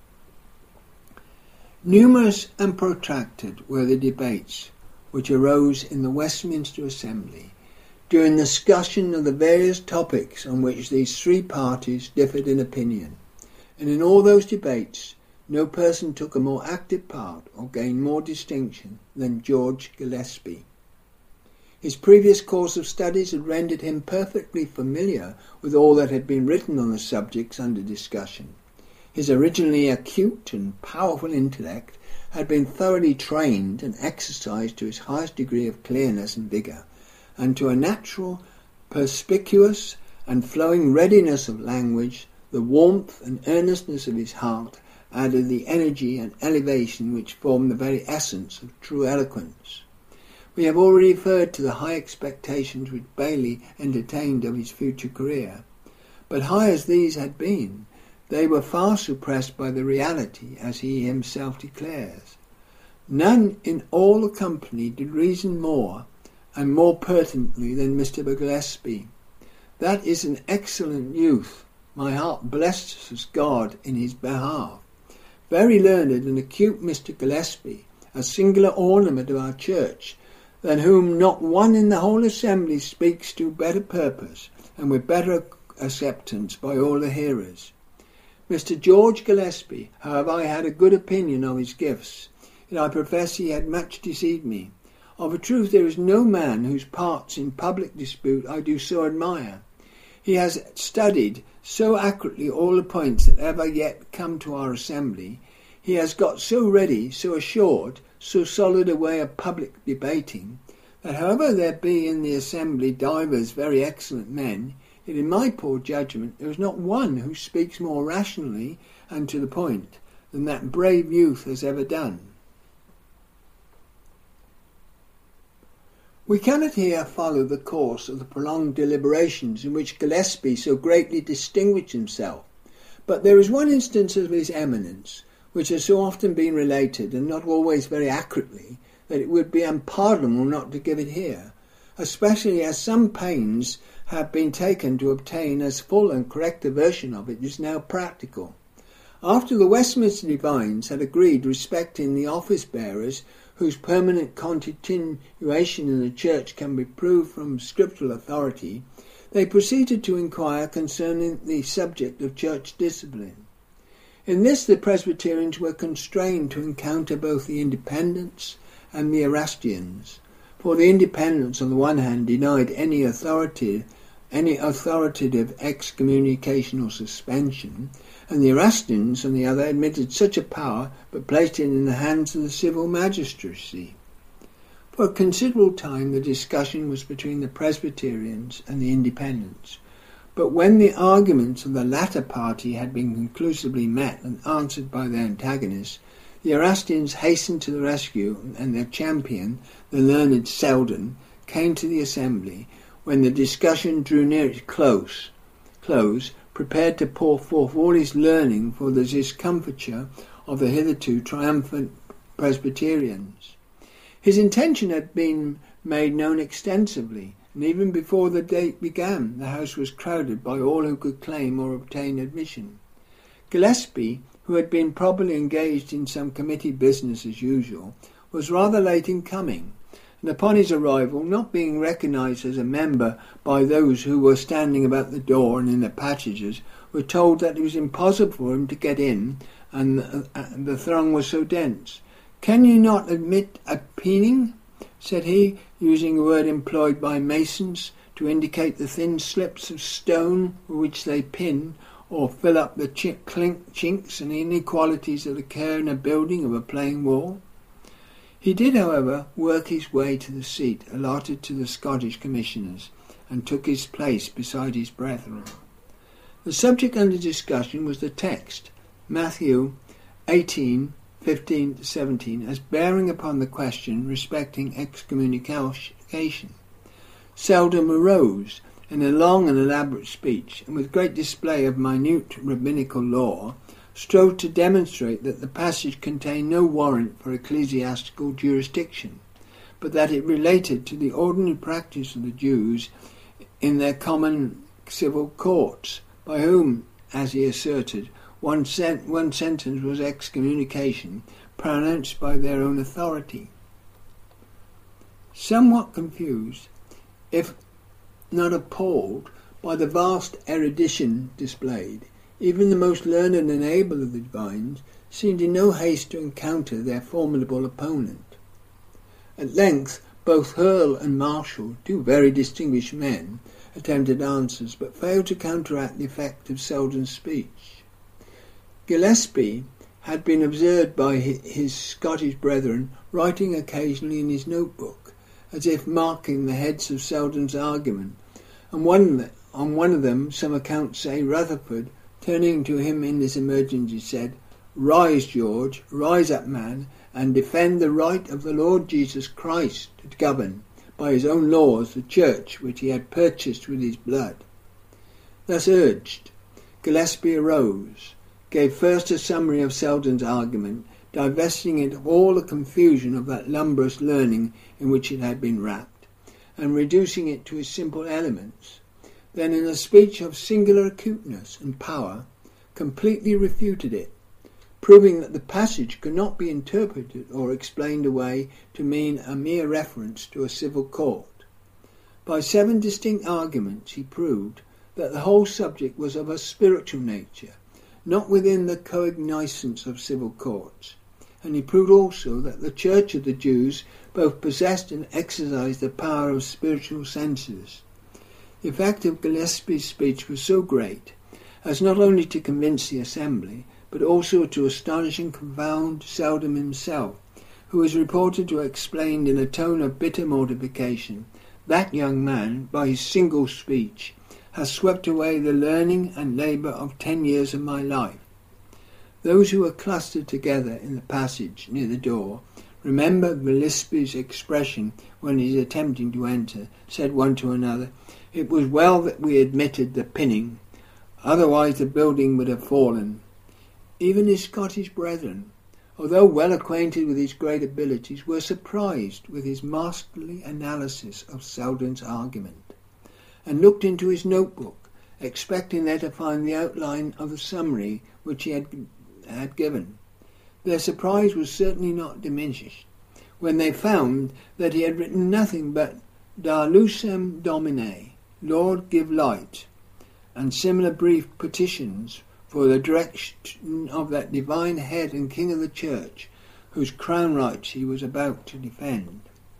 Numerous and protracted were the debates which arose in the Westminster Assembly during the discussion of the various topics on which these 3 parties differed in opinion, and in all those debates no person took a more active part or gained more distinction than George Gillespie. His previous course of studies had rendered him perfectly familiar with all that had been written on the subjects under discussion. His originally acute and powerful intellect had been thoroughly trained and exercised to its highest degree of clearness and vigour, and to a natural, perspicuous and flowing readiness of language, the warmth and earnestness of his heart added the energy and elevation which form the very essence of true eloquence. We have already referred to the high expectations which Bailey entertained of his future career, but high as these had been, they were far suppressed by the reality, as he himself declares. None in all the company did reason more and more pertinently than Mr. Gillespie. That is an excellent youth. My heart blesses God in his behalf. Very learned and acute Mr. Gillespie, a singular ornament of our church, than whom not one in the whole assembly speaks to better purpose, and with better acceptance by all the hearers. Mr. George Gillespie, however, I had a good opinion of his gifts, yet I profess he had much deceived me. Of a truth there is no man whose parts in public dispute I do so admire. He has studied so accurately all the points that ever yet come to our assembly. He has got so ready, so assured, so solid a way of public debating, that however there be in the assembly divers very excellent men, yet in my poor judgment there is not one who speaks more rationally and to the point than that brave youth has ever done. We cannot here follow the course of the prolonged deliberations in which Gillespie so greatly distinguished himself, but there is one instance of his eminence which has so often been related, and not always very accurately, that it would be unpardonable not to give it here, especially as some pains have been taken to obtain as full and correct a version of it as now practical. After the Westminster divines had agreed respecting the office-bearers whose permanent continuation in the church can be proved from scriptural authority, they proceeded to inquire concerning the subject of church discipline. In this the Presbyterians were constrained to encounter both the Independents and the Erastians, for the Independents on the one hand denied any authoritative excommunication or suspension, and the Erastians on the other admitted such a power but placed it in the hands of the civil magistracy. For a considerable time the discussion was between the Presbyterians and the Independents, but when the arguments of the latter party had been conclusively met and answered by their antagonists, the Erastians hastened to the rescue, and their champion, the learned Selden, came to the assembly, when the discussion drew near its close, prepared to pour forth all his learning for the discomfiture of the hitherto triumphant Presbyterians. His intention had been made known extensively, and even before the date began, the house was crowded by all who could claim or obtain admission. Gillespie, who had been probably engaged in some committee business as usual, was rather late in coming, and upon his arrival, not being recognised as a member by those who were standing about the door and in the passages, were told that it was impossible for him to get in, and the throng was so dense. "Can you not admit a pinning?" said he, using a word employed by masons to indicate the thin slips of stone with which they pin or fill up the chinks and inequalities that occur in a building of a plain wall. He did, however, work his way to the seat allotted to the Scottish commissioners, and took his place beside his brethren. The subject under discussion was the text, Matthew 18:15-17, as bearing upon the question respecting excommunication. Selden arose in a long and elaborate speech, and with great display of minute rabbinical law, strove to demonstrate that the passage contained no warrant for ecclesiastical jurisdiction, but that it related to the ordinary practice of the Jews in their common civil courts, by whom, as he asserted, one sentence was excommunication, pronounced by their own authority. Somewhat confused, if not appalled, by the vast erudition displayed, even the most learned and able of the divines seemed in no haste to encounter their formidable opponent. At length both Hurl and Marshall, two very distinguished men, attempted answers, but failed to counteract the effect of Selden's speech. Gillespie had been observed by his Scottish brethren writing occasionally in his notebook, as if marking the heads of Selden's argument, and on one of them, some accounts say, Rutherford, turning to him in this emergency, said, "Rise, George, rise up, man, and defend the right of the Lord Jesus Christ to govern, by his own laws, the church which he had purchased with his blood." Thus urged, Gillespie arose, gave first a summary of Selden's argument, divesting it of all the confusion of that lumbrous learning in which it had been wrapped, and reducing it to its simple elements. Then, in a speech of singular acuteness and power, completely refuted it, proving that the passage could not be interpreted or explained away to mean a mere reference to a civil court. By 7 distinct arguments he proved that the whole subject was of a spiritual nature, not within the cognizance of civil courts, and he proved also that the Church of the Jews both possessed and exercised the power of spiritual senses. The effect of Gillespie's speech was so great as not only to convince the assembly, but also to astonish and confound Selden himself, who was reported to have explained in a tone of bitter mortification, "That young man, by his single speech, has swept away the learning and labour of 10 years of my life." Those who were clustered together in the passage near the door remember Gillespie's expression when he was attempting to enter, said one to another, "It was well that we admitted the pinning, otherwise the building would have fallen." Even his Scottish brethren, although well acquainted with his great abilities, were surprised with his masterly analysis of Selden's argument, and looked into his notebook, expecting there to find the outline of the summary which he had given. Their surprise was certainly not diminished when they found that he had written nothing but "Da lucem Domine," "Lord give light," and similar brief petitions for the direction of that divine head and king of the church, whose crown rights he was about to defend.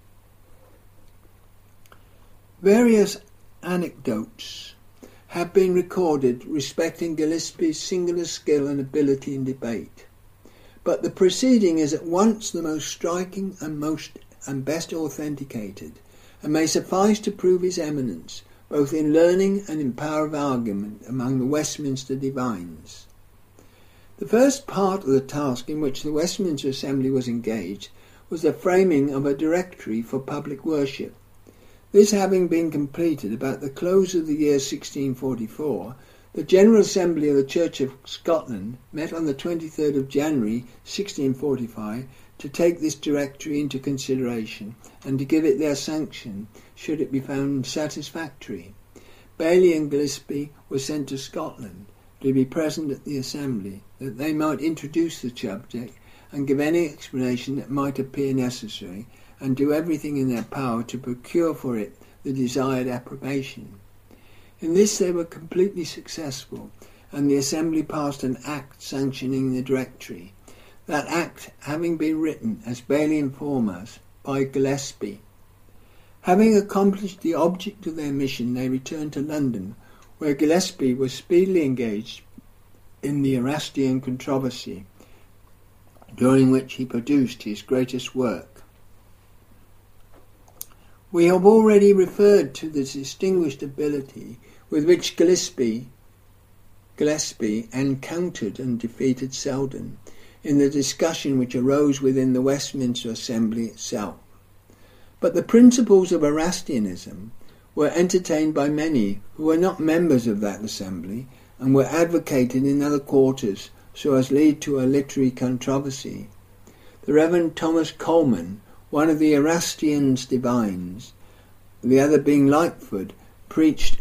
Various anecdotes have been recorded respecting Gillespie's singular skill and ability in debate, but the preceding is at once the most striking and best authenticated, and may suffice to prove his eminence, both in learning and in power of argument, among the Westminster divines. The first part of the task in which the Westminster Assembly was engaged was the framing of a directory for public worship. This having been completed about the close of the year 1644, the General Assembly of the Church of Scotland met on the 23rd of January 1645 to take this directory into consideration and to give it their sanction should it be found satisfactory. Baillie and Gillespie were sent to Scotland to be present at the assembly, that they might introduce the subject and give any explanation that might appear necessary, and do everything in their power to procure for it the desired approbation. In this they were completely successful, and the assembly passed an act sanctioning the directory, that act having been written, as Baillie informs us, by Gillespie. Having accomplished the object of their mission, they returned to London, where Gillespie was speedily engaged in the Erastian controversy, during which he produced his greatest work. We have already referred to the distinguished ability with which Gillespie encountered and defeated Selden in the discussion which arose within the Westminster Assembly itself. But the principles of Erastianism were entertained by many who were not members of that assembly and were advocated in other quarters so as lead to a literary controversy. The Reverend Thomas Colman, one of the Erastian's divines, the other being Lightfoot, preached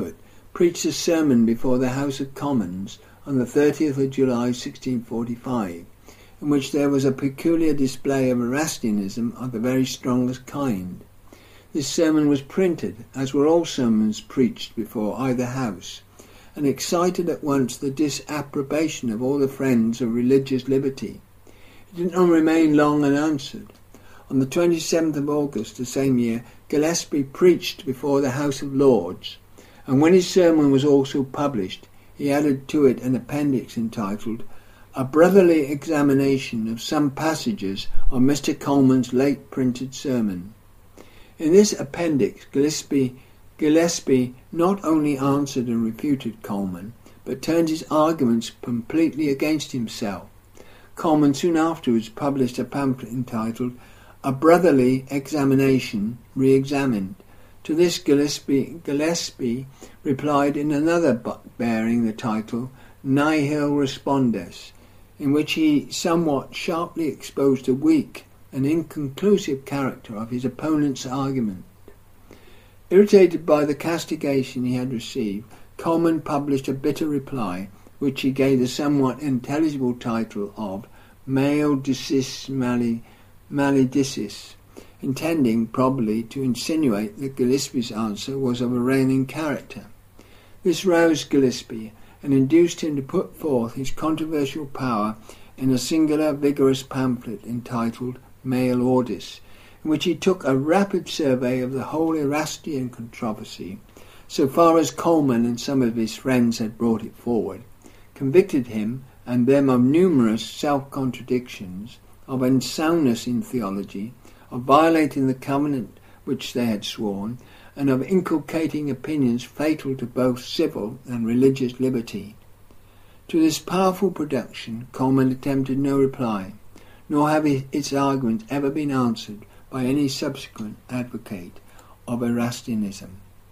a sermon before the House of Commons on the 30th of July 1645, in which there was a peculiar display of Erastianism of the very strongest kind. This sermon was printed, as were all sermons preached before either house, and excited at once the disapprobation of all the friends of religious liberty. It did not remain long unanswered. On the 27th of August the same year, Gillespie preached before the House of Lords, and when his sermon was also published, he added to it an appendix entitled "A Brotherly Examination of some Passages of Mr. Colman's late printed sermon." In this appendix, Gillespie not only answered and refuted Colman, but turned his arguments completely against himself. Colman soon afterwards published a pamphlet entitled "A Brotherly Examination Re-examined." To this Gillespie replied in another bearing the title "Nihil Respondes," in which he somewhat sharply exposed the weak and inconclusive character of his opponent's argument. Irritated by the castigation he had received, Colman published a bitter reply, which he gave the somewhat intelligible title of "Male Dicis Maledicis," intending probably to insinuate that Gillespie's answer was of a reigning character. This roused Gillespie and induced him to put forth his controversial power in a singular vigorous pamphlet entitled Male Ordis, in which he took a rapid survey of the whole Erastian controversy, so far as Coleman and some of his friends had brought it forward, convicted him and them of numerous self-contradictions, of unsoundness in theology, of violating the covenant which they had sworn, and of inculcating opinions fatal to both civil and religious liberty. To this powerful production Coleman attempted no reply, nor have its arguments ever been answered by any subsequent advocate of Erastianism.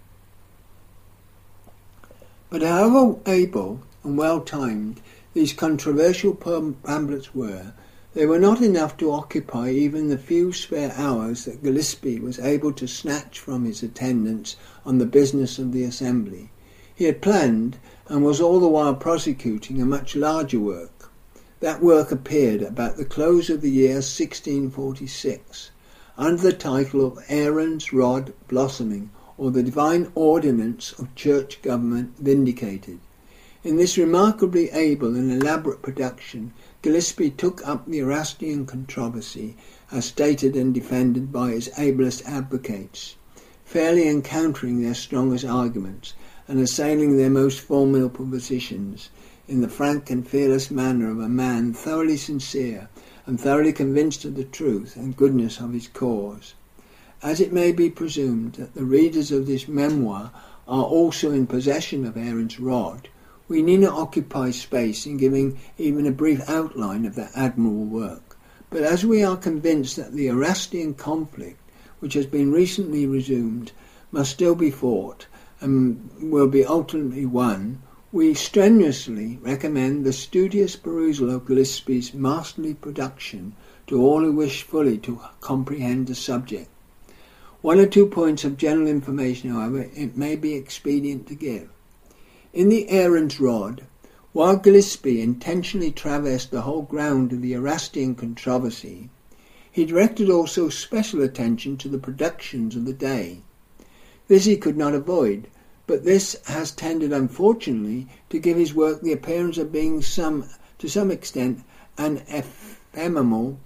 But however able and well-timed these controversial pamphlets were, they were not enough to occupy even the few spare hours that Gillespie was able to snatch from his attendance on the business of the assembly. He had planned and was all the while prosecuting a much larger work. That work appeared about the close of the year 1646, under the title of Aaron's Rod Blossoming, or the Divine Ordinance of Church Government Vindicated. In this remarkably able and elaborate production, Gillespie took up the Erastian controversy as stated and defended by his ablest advocates, fairly encountering their strongest arguments and assailing their most formidable positions in the frank and fearless manner of a man thoroughly sincere and thoroughly convinced of the truth and goodness of his cause. As it may be presumed that the readers of this memoir are also in possession of Aaron's Rod, we need not occupy space in giving even a brief outline of that admirable work. But as we are convinced that the Erastian conflict, which has been recently resumed, must still be fought and will be ultimately won, we strenuously recommend the studious perusal of Gillespie's masterly production to all who wish fully to comprehend the subject. One or two points of general information, however, it may be expedient to give. In the Aaron's Rod, while Gillespie intentionally traversed the whole ground of the Erastian controversy, he directed also special attention to the productions of the day. This he could not avoid, but this has tended unfortunately to give his work the appearance of being to some extent an ephemeral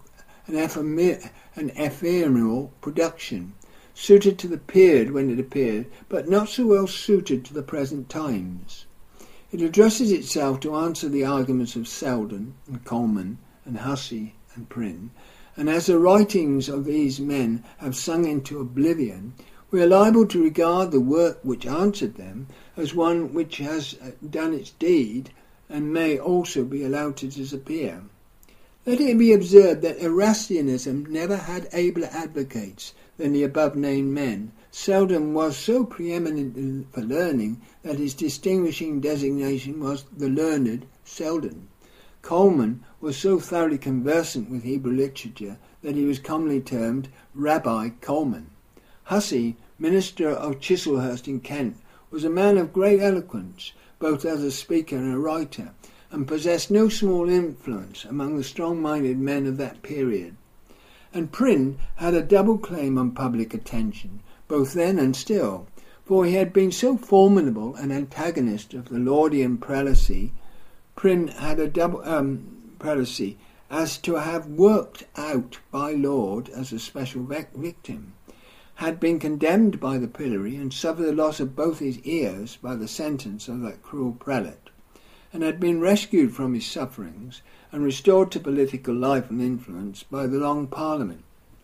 production, suited to the period when it appeared, but not so well suited to the present times. It addresses itself to answer the arguments of Selden and Coleman and Hussey and Prynne, and as the writings of these men have sunk into oblivion, we are liable to regard the work which answered them as one which has done its deed and may also be allowed to disappear. Let it be observed that Erastianism never had abler advocates than the above-named men. Selden was so preeminent for learning that his distinguishing designation was the learned Selden. Coleman was so thoroughly conversant with Hebrew literature that he was commonly termed Rabbi Coleman. Hussey, minister of Chislehurst in Kent, was a man of great eloquence, both as a speaker and a writer, and possessed no small influence among the strong-minded men of that period. And Prynne had a double claim on public attention, both then and still, for he had been so formidable an antagonist of the Laudian prelacy. Prynne had a double prelacy as to have worked out by Laud as a special victim, had been condemned by the pillory and suffered the loss of both his ears by the sentence of that cruel prelate, and had been rescued from his sufferings and restored to political life and influence by the Long Parliament.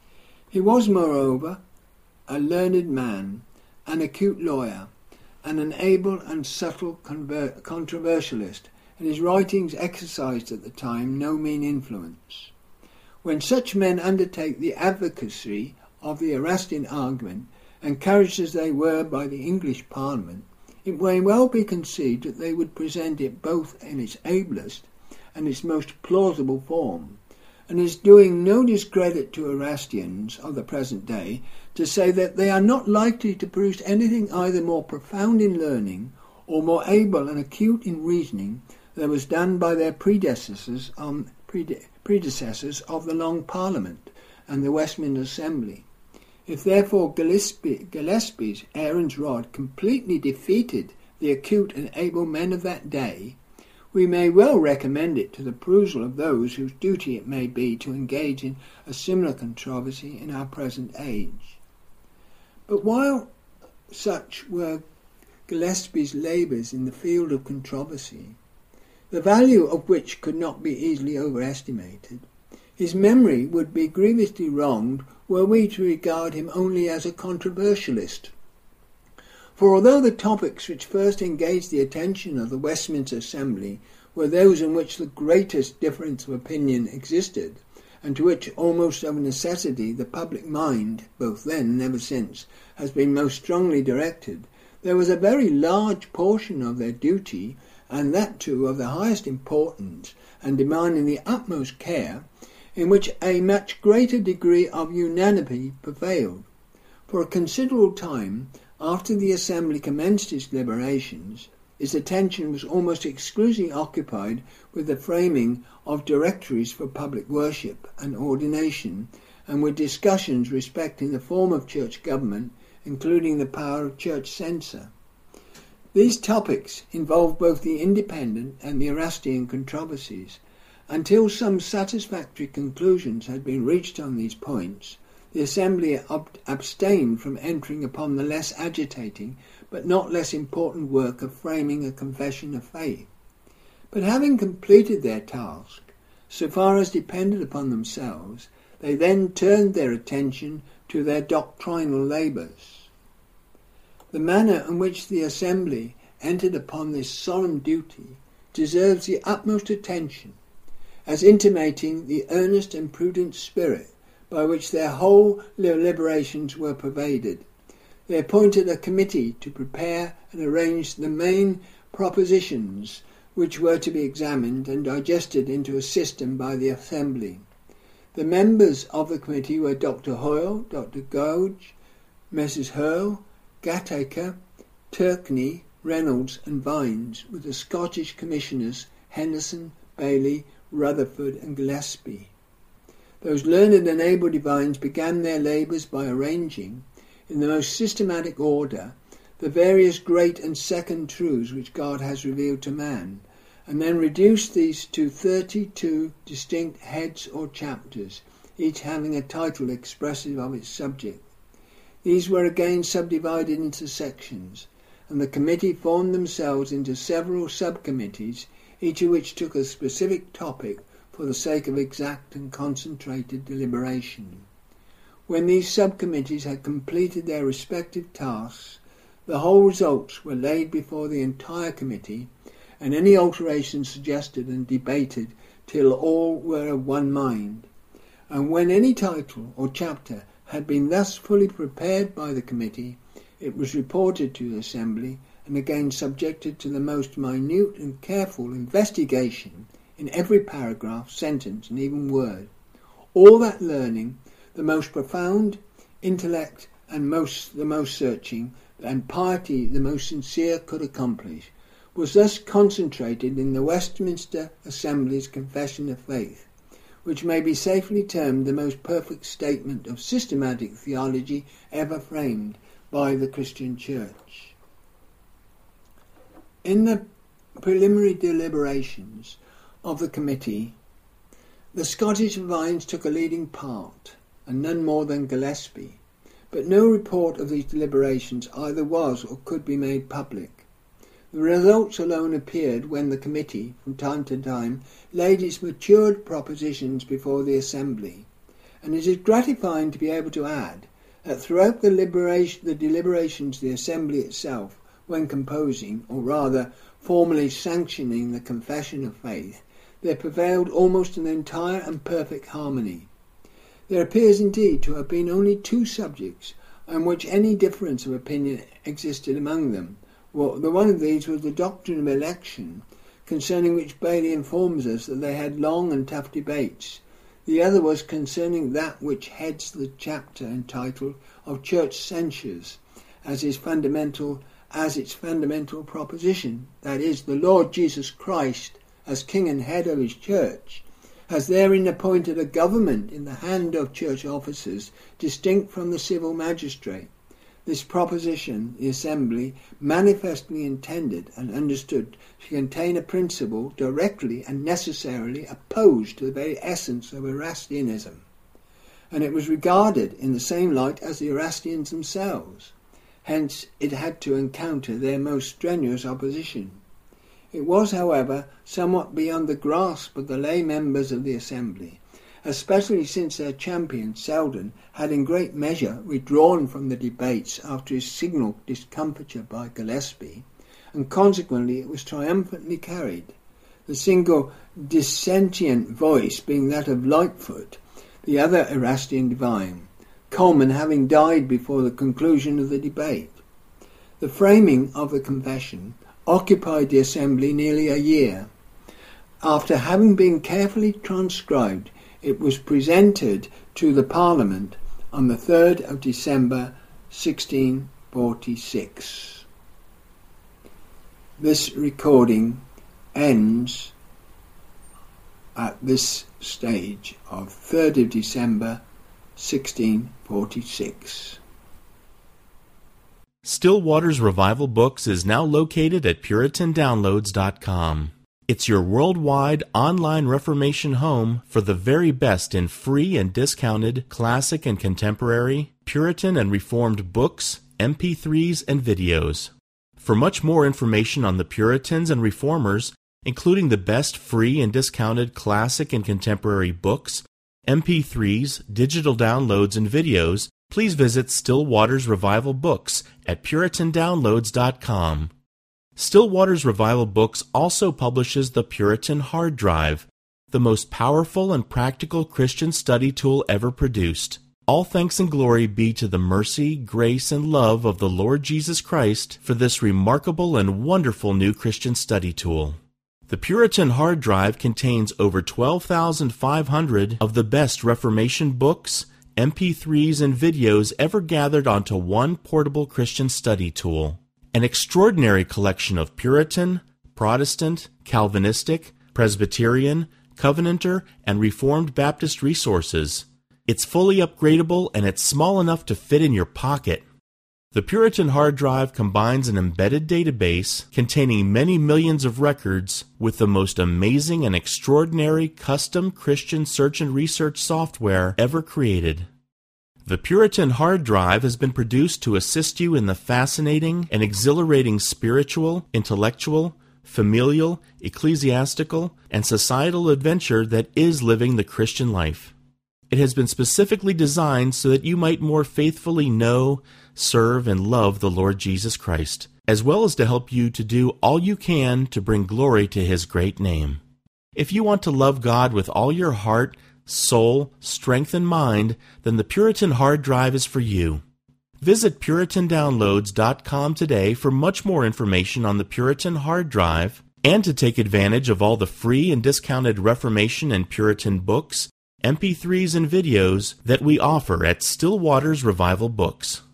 He was, moreover, a learned man, an acute lawyer, and an able and subtle controversialist, and his writings exercised at the time no mean influence. When such men undertake the advocacy of the Erastian argument, encouraged as they were by the English Parliament, it may well be conceived that they would present it both in its ablest and its most plausible form, and is doing no discredit to Erastians of the present day to say that they are not likely to produce anything either more profound in learning or more able and acute in reasoning than was done by their predecessors of the Long Parliament and the Westminster Assembly. If therefore Gillespie's Aaron's Rod completely defeated the acute and able men of that day, we may well recommend it to the perusal of those whose duty it may be to engage in a similar controversy in our present age. But while such were Gillespie's labours in the field of controversy, the value of which could not be easily overestimated, his memory would be grievously wronged were we to regard him only as a controversialist. For although the topics which first engaged the attention of the Westminster Assembly were those in which the greatest difference of opinion existed, and to which almost of necessity the public mind, both then and ever since, has been most strongly directed, there was a very large portion of their duty, and that too of the highest importance, and demanding the utmost care, in which a much greater degree of unanimity prevailed. For a considerable time after the Assembly commenced its deliberations, its attention was almost exclusively occupied with the framing of directories for public worship and ordination, and with discussions respecting the form of church government, including the power of church censor. These topics involved both the independent and the Erastian controversies. Until some satisfactory conclusions had been reached on these points, the Assembly abstained from entering upon the less agitating but not less important work of framing a confession of faith. But having completed their task, so far as depended upon themselves, they then turned their attention to their doctrinal labours. The manner in which the Assembly entered upon this solemn duty deserves the utmost attention, as intimating the earnest and prudent spirit by which their whole deliberations were pervaded. They appointed a committee to prepare and arrange the main propositions which were to be examined and digested into a system by the Assembly. The members of the committee were Dr. Hoyle, Dr. Gouge, Messrs. Hurl, Gatacre, Turkney, Reynolds and Vines, with the Scottish commissioners Henderson, Bailey, Rutherford and Gillespie. Those learned and able divines began their labours by arranging, in the most systematic order, the various great and second truths which God has revealed to man, and then reduced these to 32 distinct heads or chapters, each having a title expressive of its subject. These were again subdivided into sections, and the committee formed themselves into several subcommittees, each of which took a specific topic for the sake of exact and concentrated deliberation. When these subcommittees had completed their respective tasks, the whole results were laid before the entire committee, and any alterations suggested and debated till all were of one mind. And when any title or chapter had been thus fully prepared by the committee, it was reported to the Assembly and again subjected to the most minute and careful investigation in every paragraph, sentence, and even word. All that learning, the most profound intellect and the most searching, and piety the most sincere could accomplish, was thus concentrated in the Westminster Assembly's Confession of Faith, which may be safely termed the most perfect statement of systematic theology ever framed by the Christian Church. In the preliminary deliberations of the committee, the Scottish divines took a leading part, and none more than Gillespie, but no report of these deliberations either was or could be made public. The results alone appeared when the committee, from time to time, laid its matured propositions before the Assembly, and it is gratifying to be able to add that throughout the deliberations the Assembly itself, when composing, or rather formally sanctioning the Confession of Faith, there prevailed almost an entire and perfect harmony. There appears indeed to have been only two subjects on which any difference of opinion existed among them. The one of these was the doctrine of election, concerning which Bailey informs us that they had long and tough debates. The other was concerning that which heads the chapter entitled of Church Censures as its fundamental proposition, that is, the Lord Jesus Christ, as King and Head of his Church, has therein appointed a government in the hand of church officers distinct from the civil magistrate. This proposition the Assembly manifestly intended and understood to contain a principle directly and necessarily opposed to the very essence of Erastianism, and it was regarded in the same light as the Erastians themselves. Hence it had to encounter their most strenuous opposition. It was, however, somewhat beyond the grasp of the lay members of the Assembly, especially since their champion, Selden, had in great measure withdrawn from the debates after his signal discomfiture by Gillespie, and consequently it was triumphantly carried, the single dissentient voice being that of Lightfoot, the other Erastian divine, Coleman having died before the conclusion of the debate. The framing of the confession occupied the Assembly nearly a year. After having been carefully transcribed, it was presented to the Parliament on the 3rd of December 1646. This recording ends at this stage of 3rd of December 1646. Still Waters Revival Books is now located at PuritanDownloads.com. It's your worldwide online Reformation home for the very best in free and discounted classic and contemporary, Puritan and Reformed books, MP3s, and videos. For much more information on the Puritans and Reformers, including the best free and discounted classic and contemporary books, MP3s, digital downloads, and videos, please visit Still Waters Revival Books at PuritanDownloads.com. Still Waters Revival Books also publishes the Puritan Hard Drive, the most powerful and practical Christian study tool ever produced. All thanks and glory be to the mercy, grace, and love of the Lord Jesus Christ for this remarkable and wonderful new Christian study tool. The Puritan Hard Drive contains over 12,500 of the best Reformation books, MP3s, and videos ever gathered onto one portable Christian study tool. An extraordinary collection of Puritan, Protestant, Calvinistic, Presbyterian, Covenanter, and Reformed Baptist resources. It's fully upgradable and it's small enough to fit in your pocket. The Puritan Hard Drive combines an embedded database containing many millions of records with the most amazing and extraordinary custom Christian search and research software ever created. The Puritan Hard Drive has been produced to assist you in the fascinating and exhilarating spiritual, intellectual, familial, ecclesiastical, and societal adventure that is living the Christian life. It has been specifically designed so that you might more faithfully know, serve, and love the Lord Jesus Christ, as well as to help you to do all you can to bring glory to His great name. If you want to love God with all your heart, soul, strength, and mind, then the Puritan Hard Drive is for you. Visit PuritanDownloads.com today for much more information on the Puritan Hard Drive and to take advantage of all the free and discounted Reformation and Puritan books, MP3s, and videos that we offer at Still Waters Revival Books.